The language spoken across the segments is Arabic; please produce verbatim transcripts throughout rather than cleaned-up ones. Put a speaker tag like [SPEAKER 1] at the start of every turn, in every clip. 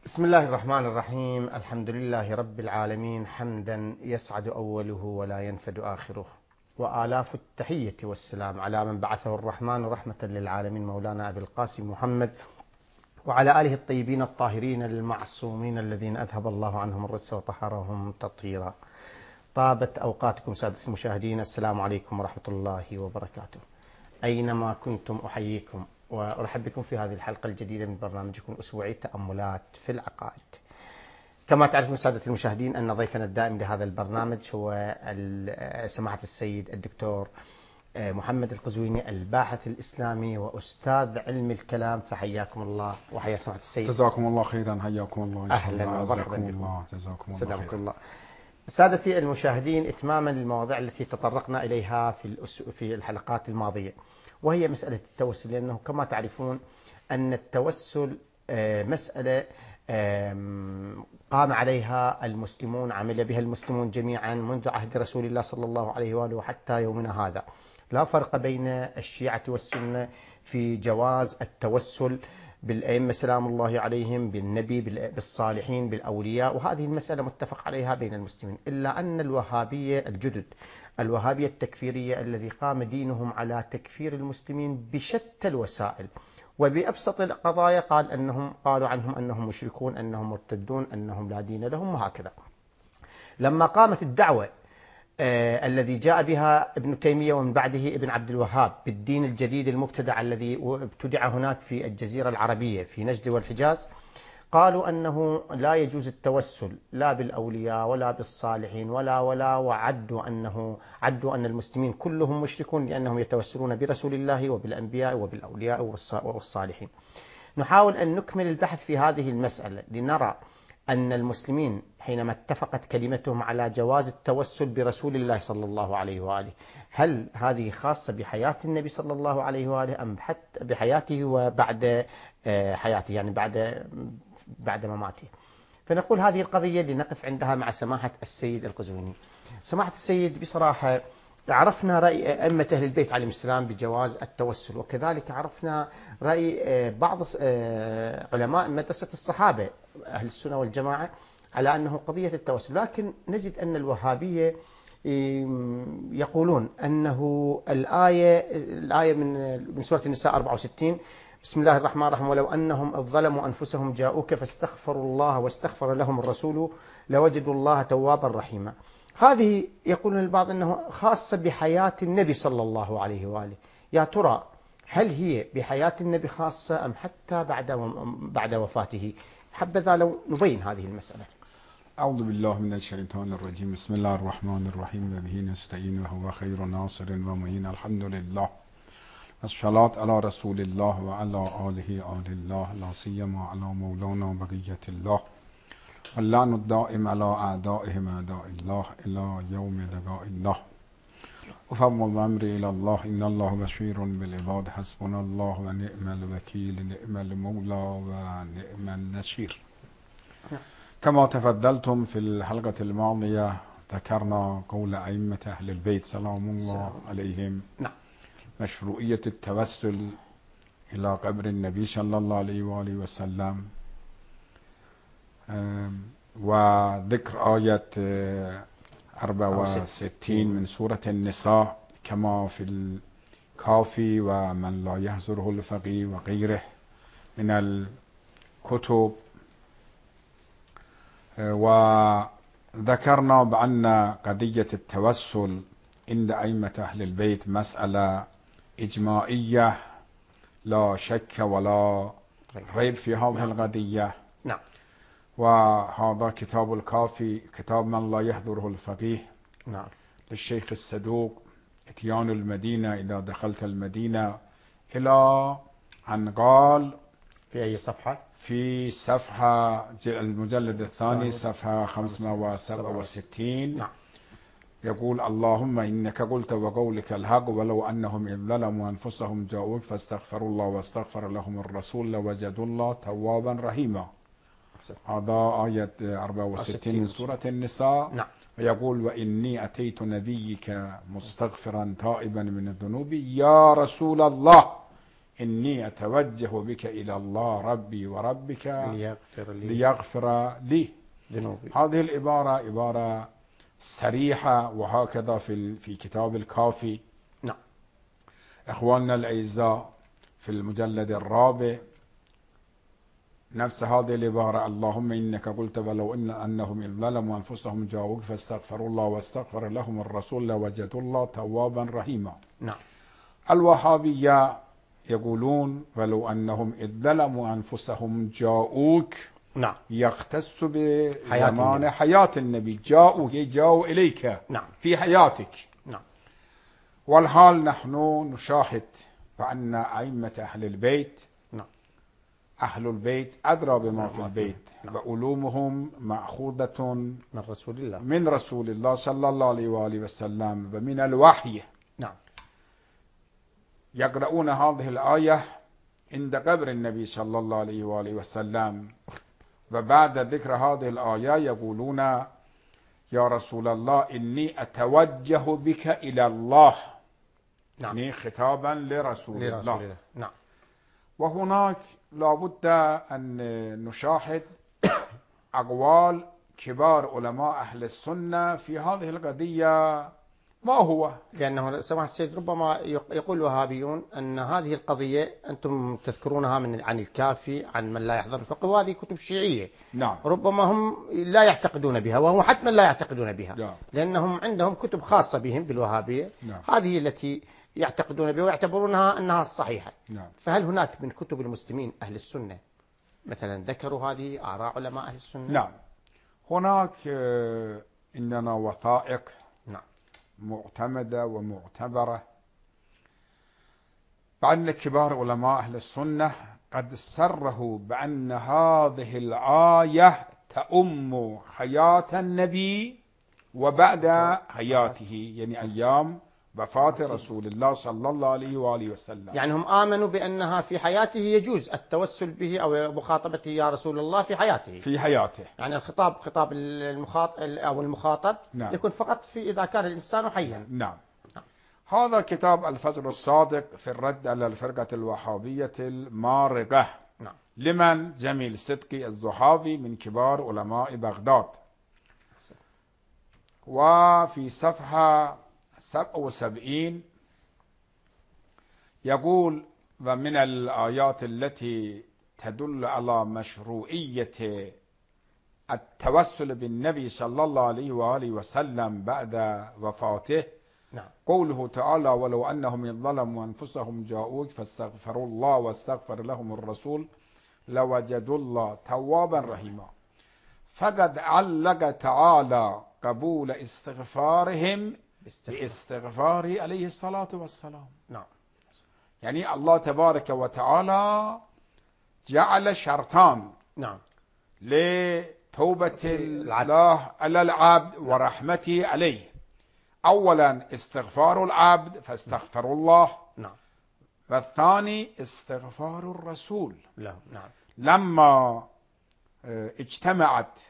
[SPEAKER 1] بسم الله الرحمن الرحيم. الحمد لله رب العالمين حمدا يسعد أوله ولا ينفد آخره، وآلاف التحية والسلام على من بعثه الرحمن رحمة للعالمين مولانا أبي القاسم محمد وعلى آله الطيبين الطاهرين المعصومين الذين أذهب الله عنهم الرجس وطهرهم تطهيرا. طابت أوقاتكم سادة المشاهدين، السلام عليكم ورحمة الله وبركاته. أينما كنتم أحييكم وأرحب بكم في هذه الحلقة الجديدة من برنامجكم الأسبوعي تأملات في العقائد. كما تعرفون سادة المشاهدين أن ضيفنا الدائم لهذا البرنامج هو سماحة السيد الدكتور محمد القزويني، الباحث الإسلامي وأستاذ علم الكلام، فحياكم الله وحيا سماحة السيد.
[SPEAKER 2] جزاكم الله خيرا، حياكم الله.
[SPEAKER 1] أهلا ومرحبا بكم.
[SPEAKER 2] الله. جزاكم الله خيرا.
[SPEAKER 1] الله. سادتي المشاهدين، إتماما للمواضيع التي تطرقنا إليها في في الحلقات الماضية، وهي مسألة التوسل، لأنه كما تعرفون أن التوسل مسألة قام عليها المسلمون، عمل بها المسلمون جميعا منذ عهد رسول الله صلى الله عليه وآله وحتى يومنا هذا. لا فرق بين الشيعة والسنة في جواز التوسل بالأئمة سلام الله عليهم، بالنبي، بالصالحين، بالأولياء، وهذه المسألة متفق عليها بين المسلمين، إلا أن الوهابية الجدد، الوهابية التكفيرية الذي قام دينهم على تكفير المسلمين بشتى الوسائل وبأبسط القضايا، قال أنهم قالوا عنهم أنهم مشركون، أنهم مرتدون، أنهم لا دين لهم، وهكذا. لما قامت الدعوة آه الذي جاء بها ابن تيمية ومن بعده ابن عبد الوهاب بالدين الجديد المبتدع الذي ابتدع هناك في الجزيرة العربية في نجد والحجاز، قالوا أنه لا يجوز التوسل لا بالأولياء ولا بالصالحين ولا ولا وعدوا أنه عدوا أن المسلمين كلهم مشركون لأنهم يتوسلون برسول الله وبالأنبياء وبالأولياء والصالحين. نحاول أن نكمل البحث في هذه المسألة لنرى أن المسلمين حينما اتفقت كلمتهم على جواز التوسل برسول الله صلى الله عليه وآله، هل هذه خاصة بحياة النبي صلى الله عليه وآله أم حتى بحياته وبعد حياته، يعني بعد بعد مماته؟ فنقول هذه القضية لنقف عندها مع سماحة السيد القزويني. سماحة السيد، بصراحة عرفنا رأي أئمة أهل البيت عليهم السلام بجواز التوسل، وكذلك عرفنا رأي بعض علماء مدرسة الصحابة أهل السنة والجماعة على أنه قضية التوسل، لكن نجد أن الوهابية يقولون أنه الآية الآية من من سورة النساء أربعة وستين، بسم الله الرحمن الرحيم، ولو أنهم إذ ظلموا أنفسهم جاءوك فاستغفروا الله واستغفر لهم الرسول لوجدوا الله توابا رحيما. هذه يقولون البعض أنه خاصة بحياة النبي صلى الله عليه وآله. يا ترى هل هي بحياة النبي خاصة أم حتى بعد بعد وفاته؟ حبذا لو نبين هذه المسألة.
[SPEAKER 2] أعوذ بالله من الشيطان الرجيم. بسم الله الرحمن الرحيم، وبه نستعين وهو خير ناصر ومعين. الحمد لله، الصلاة على رسول الله وعلى آله آل الله، لا سيما على مولانا بقية الله، اللعن الدائم على أعدائهم أعداء الله إلى يوم لقاء الله. أفوض أمري إلى الله، إن الله بشير بالعباد، حسبنا الله ونعم الوكيل، نعم المولى ونعم النصير. كما تفضلتم في الحلقة الماضية ذكرنا قول أئمة أهل البيت سلام الله عليهم مشروعية التوسل إلى قبر النبي صلى الله عليه وآله وسلم، وذكر آية أربعة وستين من سورة النساء كما في الكافي ومن لا يحضره الفقيه وغيره من الكتب. وذكرنا بأن قضية التوسل عند أئمة أهل البيت مسألة إجماعية لا شك ولا ريب في هذه القضية.
[SPEAKER 1] نعم.
[SPEAKER 2] وهذا كتاب الكافي، كتاب من لا يحضره الفقيه،
[SPEAKER 1] نعم،
[SPEAKER 2] للشيخ الصدوق، اتيان المدينة إذا دخلت المدينة، إلى أن قال
[SPEAKER 1] في أي صفحة؟
[SPEAKER 2] في صفحة المجلد الثاني صفحة خمسمائة وسبعة وستين.
[SPEAKER 1] نعم.
[SPEAKER 2] يقول اللهم إنك قلت وقولك الحق، ولو أنهم إذ ظلموا أنفسهم جاءوك فاستغفروا الله واستغفر لهم الرسول لوجدوا الله توابا رحيما. هذا آية أربعة وستين من سورة النساء.
[SPEAKER 1] نعم.
[SPEAKER 2] ويقول وإني أتيت نبيك مستغفرا تائبا من الذنوب يا رسول الله إني أتوجه بك إلى الله ربي وربك
[SPEAKER 1] ليغفر لي,
[SPEAKER 2] ليغفر لي.
[SPEAKER 1] ذنوبي.
[SPEAKER 2] هذه العبارة عبارة صريحة، وهكذا في في كتاب الكافي.
[SPEAKER 1] نعم.
[SPEAKER 2] إخواننا الأعزاء في المجلد الرابع نفس هذه العبارة: اللهم إنك قلت ولو إن أنهم إذ ظلموا أنفسهم جاءوك فاستغفروا الله واستغفر لهم الرسول لوجدوا الله توابا رحيما.
[SPEAKER 1] نعم.
[SPEAKER 2] الوهابية يقولون ولو أنهم إذ ظلموا أنفسهم جاءوك،
[SPEAKER 1] نعم،
[SPEAKER 2] يختص
[SPEAKER 1] حياة
[SPEAKER 2] بزمان
[SPEAKER 1] النبي.
[SPEAKER 2] حياة النبي، جاءوك جاءوا إليك
[SPEAKER 1] نعم.
[SPEAKER 2] في حياتك.
[SPEAKER 1] نعم.
[SPEAKER 2] والحال نحن نشاهد بأن أئمة أهل البيت،
[SPEAKER 1] نعم،
[SPEAKER 2] أهل البيت أدرى بما
[SPEAKER 1] نعم.
[SPEAKER 2] في البيت،
[SPEAKER 1] نعم.
[SPEAKER 2] وعلومهم مأخوذة
[SPEAKER 1] من رسول الله
[SPEAKER 2] من رسول الله صلى الله عليه وآله وسلم ومن الوحي.
[SPEAKER 1] نعم.
[SPEAKER 2] يقرؤون هذه الآية عند قبر النبي صلى الله عليه وآله وسلم، وبعد ذكر هذه الآية يقولون يا رسول الله إني أتوجه بك إلى الله.
[SPEAKER 1] نعم.
[SPEAKER 2] يعني خطابا لرسول, لرسول الله. الله.
[SPEAKER 1] نعم.
[SPEAKER 2] وهناك لابد أن نشاهد أقوال كبار علماء أهل السنة في هذه القضية. ما هو؟
[SPEAKER 1] لأنه سماحة السيد ربما يقول الوهابيون أن هذه القضية أنتم تذكرونها من عن الكافي، عن من لا يحضر الفقه، وهذه كتب شيعية.
[SPEAKER 2] نعم.
[SPEAKER 1] ربما هم لا يعتقدون بها، وهم حتما لا يعتقدون بها.
[SPEAKER 2] نعم.
[SPEAKER 1] لأنهم عندهم كتب خاصة بهم بالوهابية.
[SPEAKER 2] نعم.
[SPEAKER 1] هذه التي يعتقدون بها ويعتبرونها أنها الصحيحة.
[SPEAKER 2] نعم.
[SPEAKER 1] فهل هناك من كتب المسلمين أهل السنة مثلا ذكروا هذه آراء علماء أهل السنة؟
[SPEAKER 2] نعم. هناك عندنا وثائق
[SPEAKER 1] نعم
[SPEAKER 2] معتمدة ومعتبرة بأن كبار علماء أهل السنة قد صرحوا بأن هذه الآية تؤم حياة النبي وبعد حياته، يعني أيام وفاة رسول الله صلى الله عليه وآله وسلم.
[SPEAKER 1] يعني هم آمنوا بأنها في حياته يجوز التوسل به أو مخاطبته يا رسول الله في حياته.
[SPEAKER 2] في حياته.
[SPEAKER 1] يعني الخطاب خطاب المخاطب أو المخاطب نعم. يكون فقط في إذا كان الإنسان حيا.
[SPEAKER 2] نعم. نعم. هذا كتاب الفجر الصادق في الرد على الفرقة الوهابية المارقة.
[SPEAKER 1] نعم.
[SPEAKER 2] لمن جميل صدقي الزهابي من كبار علماء بغداد. وفي صفحة سبعة وسبعين يقول: ومن الآيات التي تدل على مشروعية التوسل بالنبي صلى الله عليه وآله وسلم بعد وفاته
[SPEAKER 1] نعم.
[SPEAKER 2] قوله تعالى: ولو أنهم إذ ظلموا أنفسهم جاءوك فاستغفروا الله واستغفر لهم الرسول لوجدوا الله توابا رحيما. فقد علق تعالى قبول استغفارهم باستغفار عليه الصلاة والسلام.
[SPEAKER 1] نعم.
[SPEAKER 2] يعني الله تبارك وتعالى جعل شرطان
[SPEAKER 1] نعم
[SPEAKER 2] لتوبة الله على العبد ورحمته عليه: أولا استغفار العبد فاستغفروا الله،
[SPEAKER 1] نعم،
[SPEAKER 2] والثاني استغفار الرسول
[SPEAKER 1] له. نعم.
[SPEAKER 2] لما اجتمعت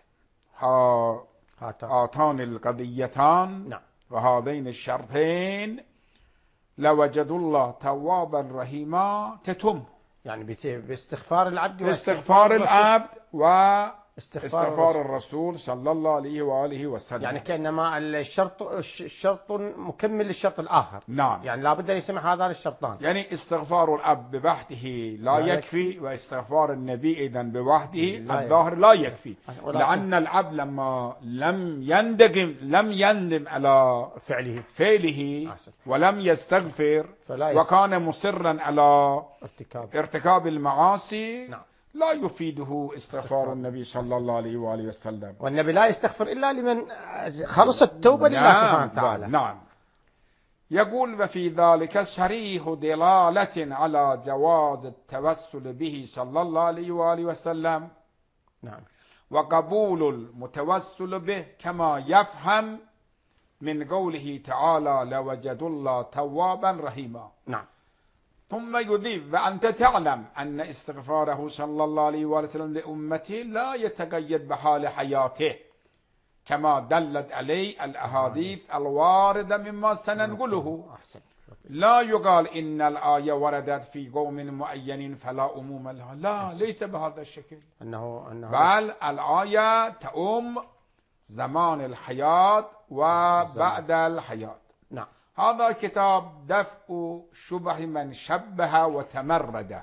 [SPEAKER 2] هاتان القضيتان
[SPEAKER 1] نعم.
[SPEAKER 2] وهذين الشرطين لوجدوا الله توابا رحيما تتم.
[SPEAKER 1] يعني باستغفار العبد
[SPEAKER 2] باستغفار العبد واستغفار
[SPEAKER 1] الرسول.
[SPEAKER 2] الرسول صلى الله عليه وآله وسلم.
[SPEAKER 1] يعني كأنما الشرط الشرط مكمل للشرط الآخر.
[SPEAKER 2] نعم.
[SPEAKER 1] يعني لابد أن يسمع هذان الشرطان.
[SPEAKER 2] يعني استغفار العبد بوحده لا, لا يكفي, يكفي، واستغفار النبي إذن بوحده الظاهر لا يكفي، لأن العبد لما لم يندم لم يندم على
[SPEAKER 1] فعله
[SPEAKER 2] فعله ولم يستغفر وكان مصرا على
[SPEAKER 1] ارتكاب,
[SPEAKER 2] ارتكاب المعاصي.
[SPEAKER 1] نعم.
[SPEAKER 2] لا يفيده استغفار النبي صلى الله عليه وآله وسلم.
[SPEAKER 1] والنبي لا يستغفر إلا لمن خلص التوبة لله نعم. سبحانه وتعالى.
[SPEAKER 2] نعم. يقول: وفي ذلك صريح دلالة على جواز التوسل به صلى الله عليه وآله وسلم.
[SPEAKER 1] نعم.
[SPEAKER 2] وقبول المتوسل به كما يفهم من قوله تعالى: لوجدوا الله توابا رحيما.
[SPEAKER 1] نعم.
[SPEAKER 2] ثم يضيف: وأنت تعلم أن استغفاره صلى الله عليه وسلم لأمته لا يتقيد بحال حياته كما دلت عليه الأحاديث الواردة مما سننقله. لا يقال إن الآية وردت في قوم معين فلا أموم لها، لا، ليس بهذا الشكل.
[SPEAKER 1] أنه أنه
[SPEAKER 2] بل الآية تؤم زمان الحياة وبعد الحياة.
[SPEAKER 1] نعم.
[SPEAKER 2] هذا كتاب دفع شبه من شبه وتمرد.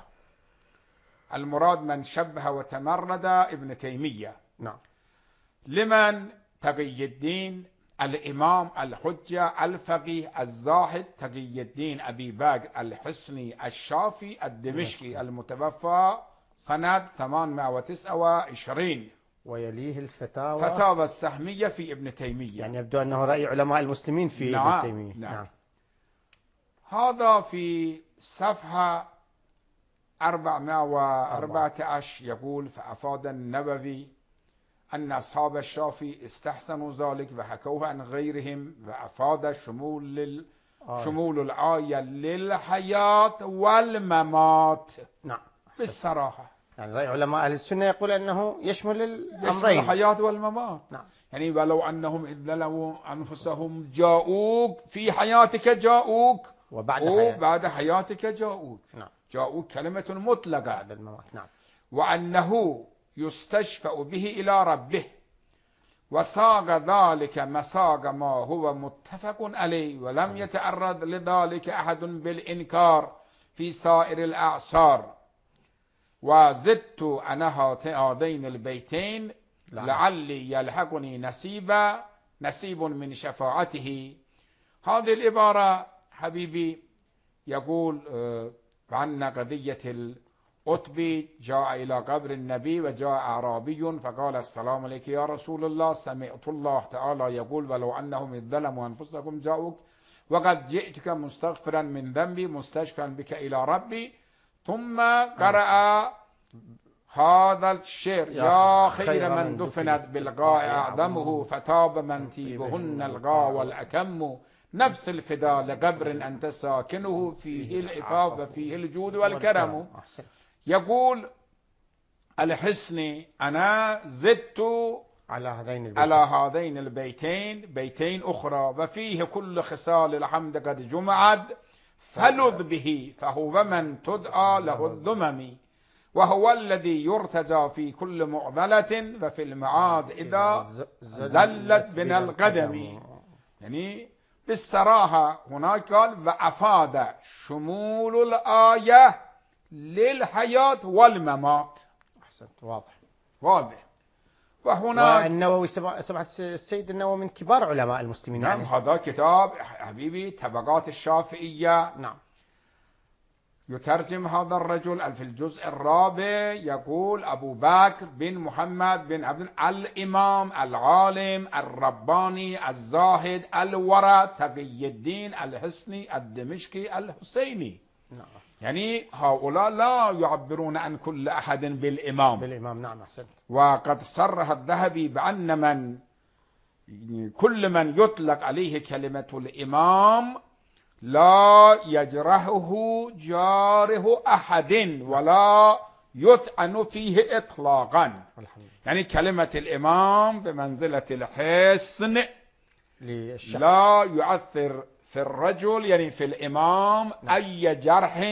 [SPEAKER 2] المراد من شبه وتمرد ابن تيمية.
[SPEAKER 1] نعم.
[SPEAKER 2] لمن؟ تقي الدين الإمام الحجة الفقيه الزاهد تقي الدين أبي بكر الحصني الشافعي الدمشقي المتوفى سنة ثمانمائة وتسعة وعشرين.
[SPEAKER 1] ويليه الفتاوى
[SPEAKER 2] فتاوى السهمية في ابن تيمية.
[SPEAKER 1] يعني يبدو أنه رأي علماء المسلمين في
[SPEAKER 2] نعم.
[SPEAKER 1] ابن تيمية.
[SPEAKER 2] نعم.
[SPEAKER 1] نعم.
[SPEAKER 2] هذا في صفحة أربعمائة وأربعة عشر يقول: فأفاد النووي أن أصحاب الشافعي استحسنوا ذلك وحكوه عن غيرهم، وأفاد شمول لل...
[SPEAKER 1] آه.
[SPEAKER 2] شمول الآية للحياة والممات.
[SPEAKER 1] نعم.
[SPEAKER 2] بالصراحة
[SPEAKER 1] يعني رأي علماء أهل السنة يقول أنه يشمل الأمرين،
[SPEAKER 2] يشمل الحياة والممات.
[SPEAKER 1] نعم.
[SPEAKER 2] يعني ولو أنهم إذ ظلموا أنفسهم جاءوك في حياتك جاءوك
[SPEAKER 1] وبعد
[SPEAKER 2] حياتك,
[SPEAKER 1] حياة.
[SPEAKER 2] بعد حياتك جاءوك.
[SPEAKER 1] نعم.
[SPEAKER 2] جاءوك كلمة مطلقة
[SPEAKER 1] بعد الموت. نعم.
[SPEAKER 2] وأنه يستشفأ به إلى ربه، وساق ذلك مساق ما هو متفق عليه، ولم يتعرض لذلك أحد بالإنكار في سائر الأعصار. وزدت أنا هذين البيتين لعلي يلحقني نصيبا نصيب من شفاعته. هذه العبارة حبيبي يقول عن قضية القطبي: جاء إلى قبر النبي وجاء أعرابي فقال: السلام عليك يا رسول الله، سمعت الله تعالى يقول: ولو أنهم إذ ظلموا أنفسهم جاءوك وقد جئتك مستغفرا من ذنبي مستشفعا بك إلى ربي. ثم قرأ هذا الشعر: يا خير من دفنت بالغاء أعظمه، فتاب من تيبهن الغاء والأكم، نفس الفداء لقبر أنت ساكنه، فيه العفاف وفيه الجود والكرم. يقول الحسني: أنا زدت
[SPEAKER 1] على هذين البيتين,
[SPEAKER 2] على هذين البيتين بيتين أخرى: وفيه كل خصال الحمد قد جمعت، فلذ به فهو من تدعى له الذمم، وهو الذي يرتجى في كل معضلة، وفي المعاد إذا زلت بنا القدم. يعني بالصراحة هناك قال: وأفاد شمول الآية للحياة والممات.
[SPEAKER 1] أحسنت. واضح
[SPEAKER 2] واضح. وهناك
[SPEAKER 1] والنووي سمعت السيد النووي من كبار علماء المسلمين.
[SPEAKER 2] نعم.
[SPEAKER 1] يعني
[SPEAKER 2] هذا كتاب حبيبي طبقات الشافعية.
[SPEAKER 1] نعم.
[SPEAKER 2] يترجم هذا الرجل في الجزء الرابع يقول: أبو بكر بن محمد بن عبد الإمام العالم الرباني الزاهد الورع تقي الدين الحصني الدمشقي الحسيني.
[SPEAKER 1] نعم.
[SPEAKER 2] يعني هؤلاء لا يعبرون عن كل أحد بالإمام.
[SPEAKER 1] بالإمام. نعم. أحسنت.
[SPEAKER 2] وقد صرح الذهبي بأن من كل من يطلق عليه كلمة الإمام لا يجرحه جاره أحد ولا يطعن فيه إطلاقا. يعني كلمة الإمام بمنزلة الحصن لا يؤثر في الرجل، يعني في الإمام، أي جرح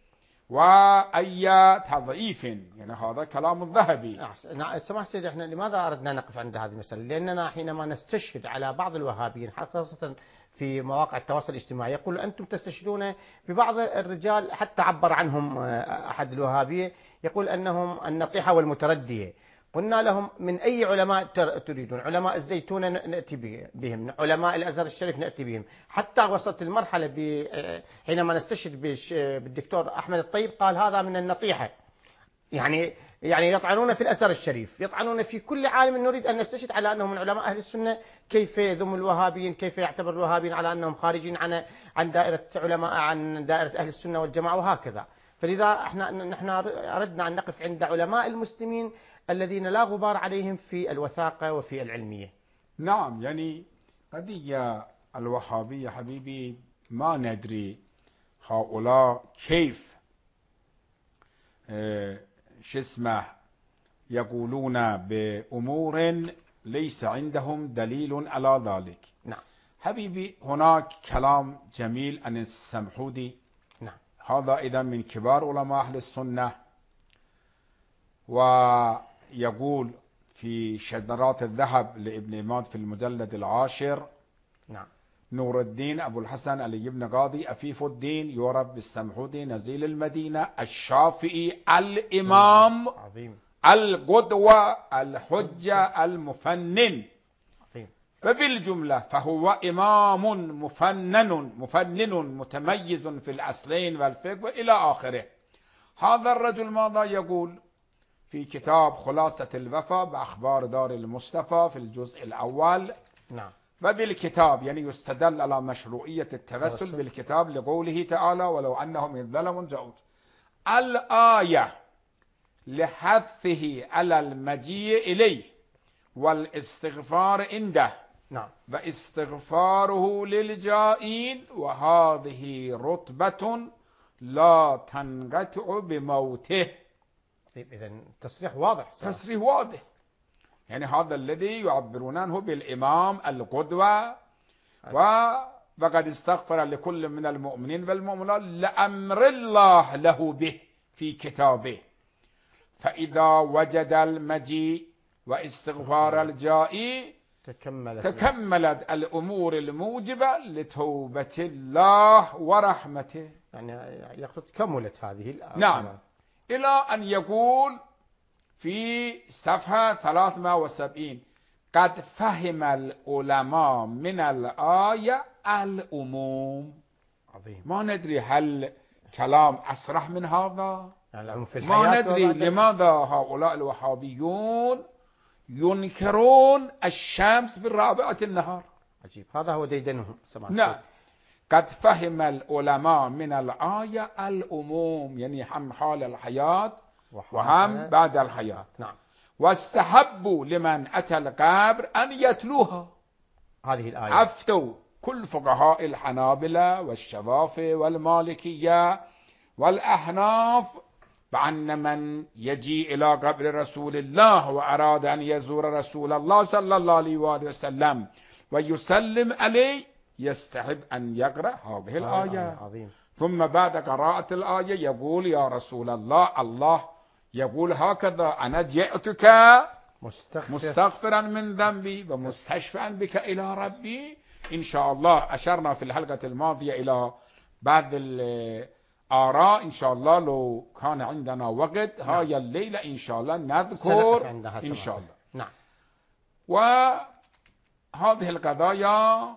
[SPEAKER 2] وأي تضعيف. يعني هذا كلام الذهبي.
[SPEAKER 1] نعم. سمح سيدي، احنا لماذا أردنا نقف عند هذه المسألة؟ لأننا حينما نستشهد على بعض الوهابيين خاصة في مواقع التواصل الاجتماعي يقول: أنتم تستشهدون ببعض الرجال، حتى عبر عنهم أحد الوهابية يقول أنهم النطيحة والمتردية. قلنا لهم: من أي علماء تريدون؟ علماء الزيتون نأتي بهم، علماء الأزهر الشريف نأتي بهم، حتى وصلت المرحلة حينما نستشهد بالدكتور أحمد الطيب قال هذا من النطيحة. يعني يعني يطعنون في الأزهر الشريف، يطعنون في كل عالم. نريد أن نستشهد على أنهم من علماء أهل السنة، كيف يذم الوهابيين، كيف يعتبر الوهابيين على أنهم خارجين عن عن دائرة علماء عن دائرة أهل السنة والجماعة وهكذا. فلذا احنا نحن أردنا أن نقف عند علماء المسلمين الذين لا غبار عليهم في الوثاقة وفي العلمية.
[SPEAKER 2] نعم. يعني قضية الوهابية حبيبي ما ندري هؤلاء كيف اه شو اسمه يقولون بأمور ليس عندهم دليل على ذلك.
[SPEAKER 1] نعم.
[SPEAKER 2] حبيبي هناك كلام جميل عن السمحودي.
[SPEAKER 1] نعم.
[SPEAKER 2] هذا إذا من كبار علماء أهل السنة، ويقول في شذرات الذهب لابن إماد في المجلد العاشر:
[SPEAKER 1] نعم.
[SPEAKER 2] نور الدين أبو الحسن علي بن قاضي أفيف الدين يعرف بالسمحودي نزيل المدينة الشافعي الإمام
[SPEAKER 1] عظيم.
[SPEAKER 2] القدوة الحجة المفنن.
[SPEAKER 1] عظيم.
[SPEAKER 2] فبالجملة فهو إمام مفنن مفنن متميز في الأصلين والفقه إلى آخره. هذا الرجل ماذا يقول في كتاب خلاصة الوفاء بأخبار دار المصطفى في الجزء الأول؟
[SPEAKER 1] نعم.
[SPEAKER 2] فبالكتاب يعني يستدل على مشروعية التوسل
[SPEAKER 1] توسل.
[SPEAKER 2] بالكتاب لقوله تعالى: ولو أنهم إذ ظلموا جاءوا. الآية لحثه على المجيء إليه والاستغفار عنده،
[SPEAKER 1] نعم.
[SPEAKER 2] واستغفاره للجائين، وهذه رتبة لا تنقطع بموته.
[SPEAKER 1] طيب إذا تصريح واضح.
[SPEAKER 2] تصريح واضح. يعني هذا الذي يعبرون عنه بالإمام القدوة، وقد استغفر لكل من المؤمنين والمؤمنات لأمر الله له به في كتابه. فإذا وجد المجيء واستغفار الجائي
[SPEAKER 1] تكملت,
[SPEAKER 2] تكملت الأمور الموجبة لتوبة الله ورحمته.
[SPEAKER 1] يعني يقصد كملت هذه الآية.
[SPEAKER 2] نعم. إلى أن يقول في صفحة ثلاثمائة وسبعين: قد فهم العلماء من الآية الأموم.
[SPEAKER 1] عظيم.
[SPEAKER 2] ما ندري هل كلام أصرح من هذا؟
[SPEAKER 1] يعني في
[SPEAKER 2] ما ندري لماذا هؤلاء الوهابيون ينكرون الشمس في الرابعة النهار.
[SPEAKER 1] عجيب. هذا هو ديدنهم.
[SPEAKER 2] نعم. قد فهم العلماء من الآية الأموم، يعني هم حال الحياة وهم بعد الحياة.
[SPEAKER 1] نعم.
[SPEAKER 2] واستحبوا لمن أتى القبر أن يتلوها.
[SPEAKER 1] هذه الآية
[SPEAKER 2] أفتوا كل فقهاء الحنابلة والشافعية والمالكية والأحناف بأن من يجي إلى قبر رسول الله وأراد أن يزور رسول الله صلى الله عليه وسلم ويسلم عليه يستحب أن يقرأ هذه الآية.
[SPEAKER 1] عظيم.
[SPEAKER 2] ثم بعد قراءة الآية يقول: يا رسول الله، الله يقول هكذا: أنا جئتك
[SPEAKER 1] مستغفر.
[SPEAKER 2] مستغفرا من ذنبي ومستشفعا بك إلى ربي. إن شاء الله أشرنا في الحلقة الماضية إلى بعض الآراء. إن شاء الله لو كان عندنا وقت
[SPEAKER 1] نعم.
[SPEAKER 2] هاي الليلة إن شاء الله نذكر إن شاء الله.
[SPEAKER 1] نعم.
[SPEAKER 2] وهذه القضايا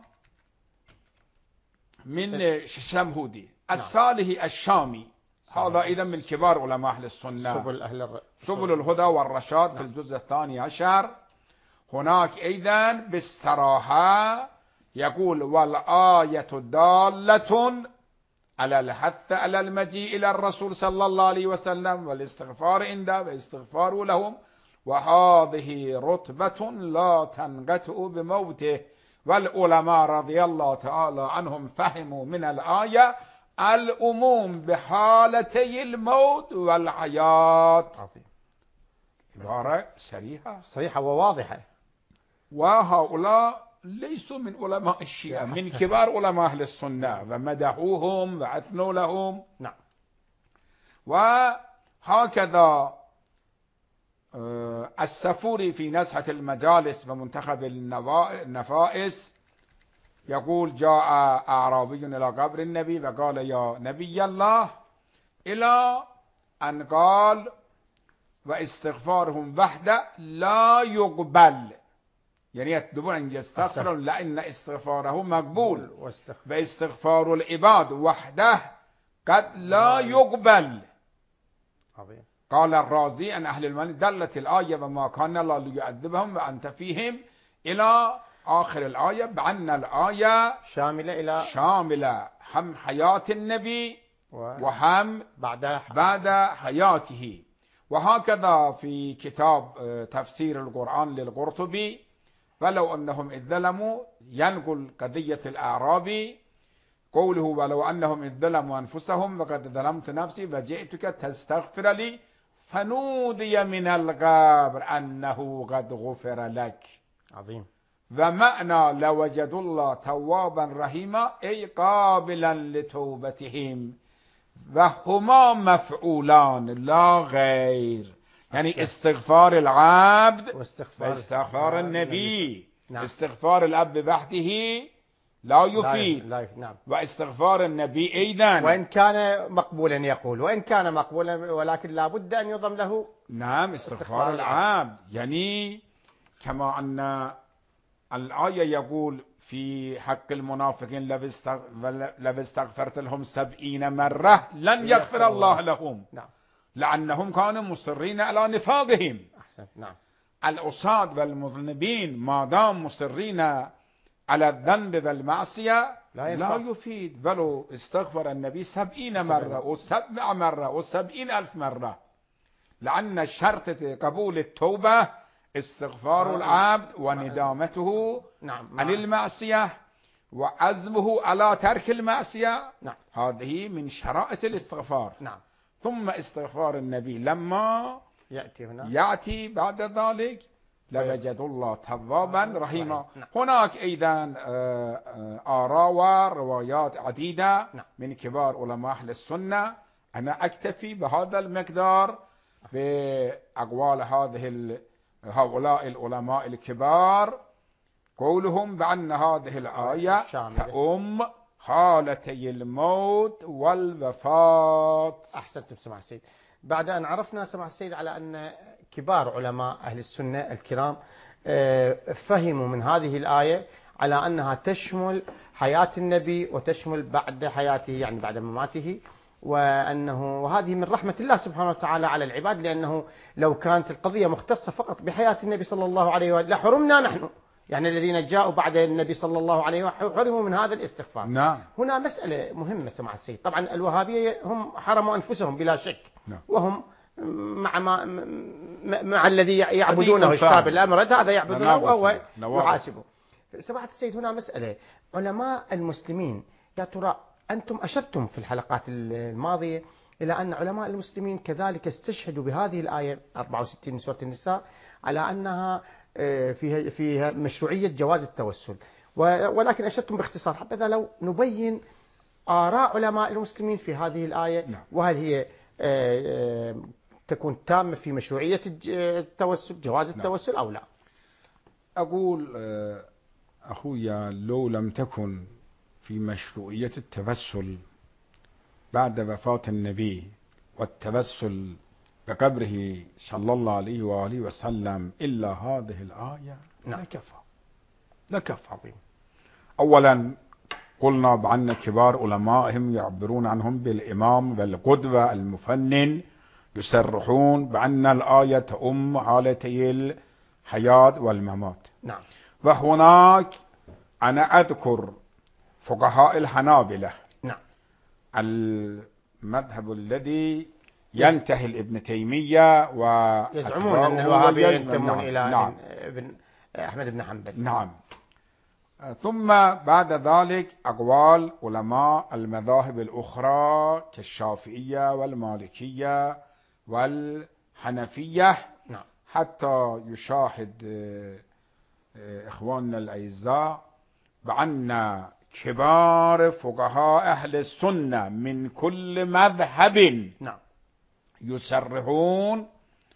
[SPEAKER 2] من السمحودي. الصالح الشامي هذا أيضا من كبار علماء أهل السنة.
[SPEAKER 1] سبل, أهل الر...
[SPEAKER 2] سبل الهدى والرشاد. نعم. في الجزء الثاني عشر هناك أيضا بالصراحة يقول: والآية دالة على الحث على المجيء إلى الرسول صلى الله عليه وسلم والاستغفار عنده والاستغفار لهم، وهذه رتبة لا تنقطع بموته. والعلماء رضي الله تعالى عنهم فهموا من الآية الأموم بحالتي الموت والحياة.
[SPEAKER 1] عظيم.
[SPEAKER 2] عبارة صريحة
[SPEAKER 1] صريحة وواضحة.
[SPEAKER 2] وهؤلاء ليسوا من علماء الشيعة، من كبار علماء أهل السنة، ومدحوهم وأثنوا لهم.
[SPEAKER 1] نعم.
[SPEAKER 2] وهكذا السفوري في نزهة المجالس ومنتخب النفائس يقول: جاء أعرابي إلى قبر النبي وقال: يا نبي الله، إلى أن قال: واستغفارهم وحده لا يقبل، يعني يطلبون أن يستغفروا لأن استغفاره مقبول، واستغفار العباد وحده قد لا يقبل.
[SPEAKER 1] عظيم.
[SPEAKER 2] قال الرازي عن أهل المن: دلت الآية وما كان الله ليعذبهم وأنت فيهم إلى آخر الآية، بأن الآية
[SPEAKER 1] شاملة إلى
[SPEAKER 2] شاملة هم حياة النبي و... وهم
[SPEAKER 1] بعد
[SPEAKER 2] بعد حياته. وهكذا في كتاب تفسير القرآن للقرطبي: ولو أنهم إذ ظلموا، ينقل قضية الأعرابي قوله: ولو أنهم إذ ظلموا أنفسهم وقد ظلمت نفسي وجئتك تستغفر لي فنودي من القبر أنه قد غفر لك.
[SPEAKER 1] عظيم.
[SPEAKER 2] ومعنى لوجدوا الله توابا رحيما أي قابلا لتوبتهم، وهما مفعولان لا غير، يعني استغفار العبد
[SPEAKER 1] واستغفار,
[SPEAKER 2] واستغفار النبي.
[SPEAKER 1] نعم.
[SPEAKER 2] استغفار العبد بوحده لا يفيد،
[SPEAKER 1] لا يف... نعم.
[SPEAKER 2] واستغفار النبي أيضا
[SPEAKER 1] وإن كان مقبولا يقول، وإن كان مقبولا ولكن لا بد أن يضم له
[SPEAKER 2] نعم استغفار العبد. يعني كما أن الآية يقول في حق المنافقين لو استغفرت لهم سبعين مرة لن يغفر الله لهم.
[SPEAKER 1] نعم.
[SPEAKER 2] لأنهم كانوا مصرين على نفاقهم.
[SPEAKER 1] أحسن. نعم.
[SPEAKER 2] العصاة والمذنبين ما دام مصرين على الذنب والمعصية لا, لا يفيد، بل استغفر النبي سبعين مرة وسبع مرة وسبعين ألف مرة، لأن شرط قبول التوبة استغفار العبد وندامته
[SPEAKER 1] نعم.
[SPEAKER 2] عن المعصية وعزمه على ترك المعصية.
[SPEAKER 1] نعم.
[SPEAKER 2] هذه من شرائط الاستغفار.
[SPEAKER 1] نعم.
[SPEAKER 2] ثم استغفار النبي لما
[SPEAKER 1] يأتي هنا
[SPEAKER 2] يأتي بعد ذلك لوجدوا الله توابا رحيما.
[SPEAKER 1] نعم.
[SPEAKER 2] هناك أيضا آراء وروايات عديدة
[SPEAKER 1] نعم.
[SPEAKER 2] من كبار علماء أهل السنة. أنا أكتفي بهذا المقدار بأقوال هذه هؤلاء العلماء الكبار، قولهم بأن هذه الآية تؤم حالتي الموت والوفاة.
[SPEAKER 1] أحسنتم سماحة السيد. بعد أن عرفنا سماحة السيد على أن كبار علماء أهل السنة الكرام فهموا من هذه الآية على أنها تشمل حياة النبي وتشمل بعد حياته، يعني بعد مماته، وأنه وهذه من رحمة الله سبحانه وتعالى على العباد، لأنه لو كانت القضية مختصة فقط بحياة النبي صلى الله عليه وآله لحرمنا نحن، يعني الذين جاءوا بعد النبي صلى الله عليه وآله حرموا من هذا الاستغفار.
[SPEAKER 2] نعم.
[SPEAKER 1] هنا مسألة مهمة سماحة السيد. طبعا الوهابية هم حرموا أنفسهم بلا شك.
[SPEAKER 2] نعم.
[SPEAKER 1] وهم مع ما مع الذي يعبدونه الشاب الأمرد هذا يعبدونه وهو يحاسبه. سماحة السيد هنا مسألة علماء المسلمين، يا ترى أنتم أشرتم في الحلقات الماضية إلى أن علماء المسلمين كذلك استشهدوا بهذه الآية أربعة وستين من سورة النساء على أنها فيها فيها مشروعية جواز التوسل، ولكن أشرتم باختصار. حبذا لو نبين آراء علماء المسلمين في هذه الآية. نعم. وهل هي تكون تامة في مشروعية التوسل، جواز التوسل. نعم. أو لا؟
[SPEAKER 2] أقول أخويا لو لم تكن في مشروعية التوسل بعد وفاة النبي والتوسل بقبره صلى الله عليه وآله وسلم إلا هذه الآية.
[SPEAKER 1] نعم.
[SPEAKER 2] لكفى لكفى.
[SPEAKER 1] عظيم.
[SPEAKER 2] أولا قلنا بأن كبار علمائهم يعبرون عنهم بالإمام والقدوة المفنن، يصرحون بأن الآية تؤم حالتي الحياة والممات.
[SPEAKER 1] نعم.
[SPEAKER 2] وهناك أنا أذكر فقهاء الحنابلة.
[SPEAKER 1] نعم.
[SPEAKER 2] المذهب الذي ينتهي لابن تيمية
[SPEAKER 1] ويزعمون أن الوهابية ينتمون إلى
[SPEAKER 2] نعم.
[SPEAKER 1] ابن أحمد بن حنبل.
[SPEAKER 2] نعم. ثم بعد ذلك أقوال علماء المذاهب الأخرى كالشافعية والمالكية والحنفية.
[SPEAKER 1] نعم.
[SPEAKER 2] حتى يشاهد إخواننا الأعزاء بأن كبار فقهاء أهل السنة من كل مذهب نعم يصرحون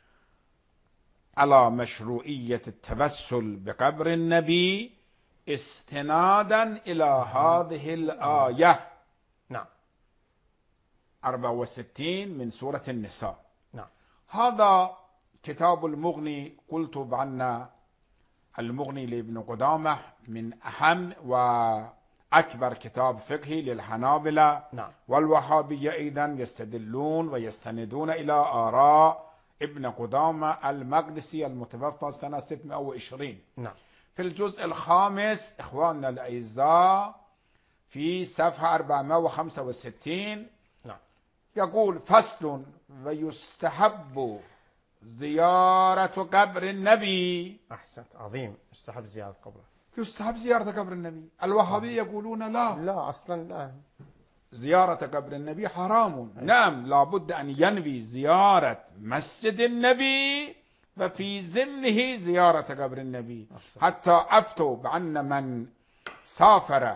[SPEAKER 2] على مشروعية التوسل بقبر النبي استنادا إلى هذه الآية.
[SPEAKER 1] نعم.
[SPEAKER 2] أربعة وستين من سورة النساء.
[SPEAKER 1] نعم.
[SPEAKER 2] هذا كتاب المغني، قلت بأن المغني لابن قدامة من أهم وأكبر كتاب فقهي للحنابلة.
[SPEAKER 1] نعم.
[SPEAKER 2] والوهابية أيضا يستدلون ويستندون إلى آراء ابن قدامة المقدسي المتوفى سنة ستمائة وعشرين.
[SPEAKER 1] نعم.
[SPEAKER 2] في الجزء الخامس إخواننا الأعزاء في صفحة أربعمائة وخمسة وستين
[SPEAKER 1] نعم.
[SPEAKER 2] يقول فصل: ويستحب زيارة قبر النبي.
[SPEAKER 1] أحسنت. عظيم. يستحب زيارة قبره.
[SPEAKER 2] يستحب زيارة قبر النبي. الوهابية يقولون لا
[SPEAKER 1] لا أصلا لا،
[SPEAKER 2] زيارة قبر النبي حرام. نعم لابد أن ينوي زيارة مسجد النبي ففي ضمنه زيارة قبر النبي، حتى أفتوا بأن من سافر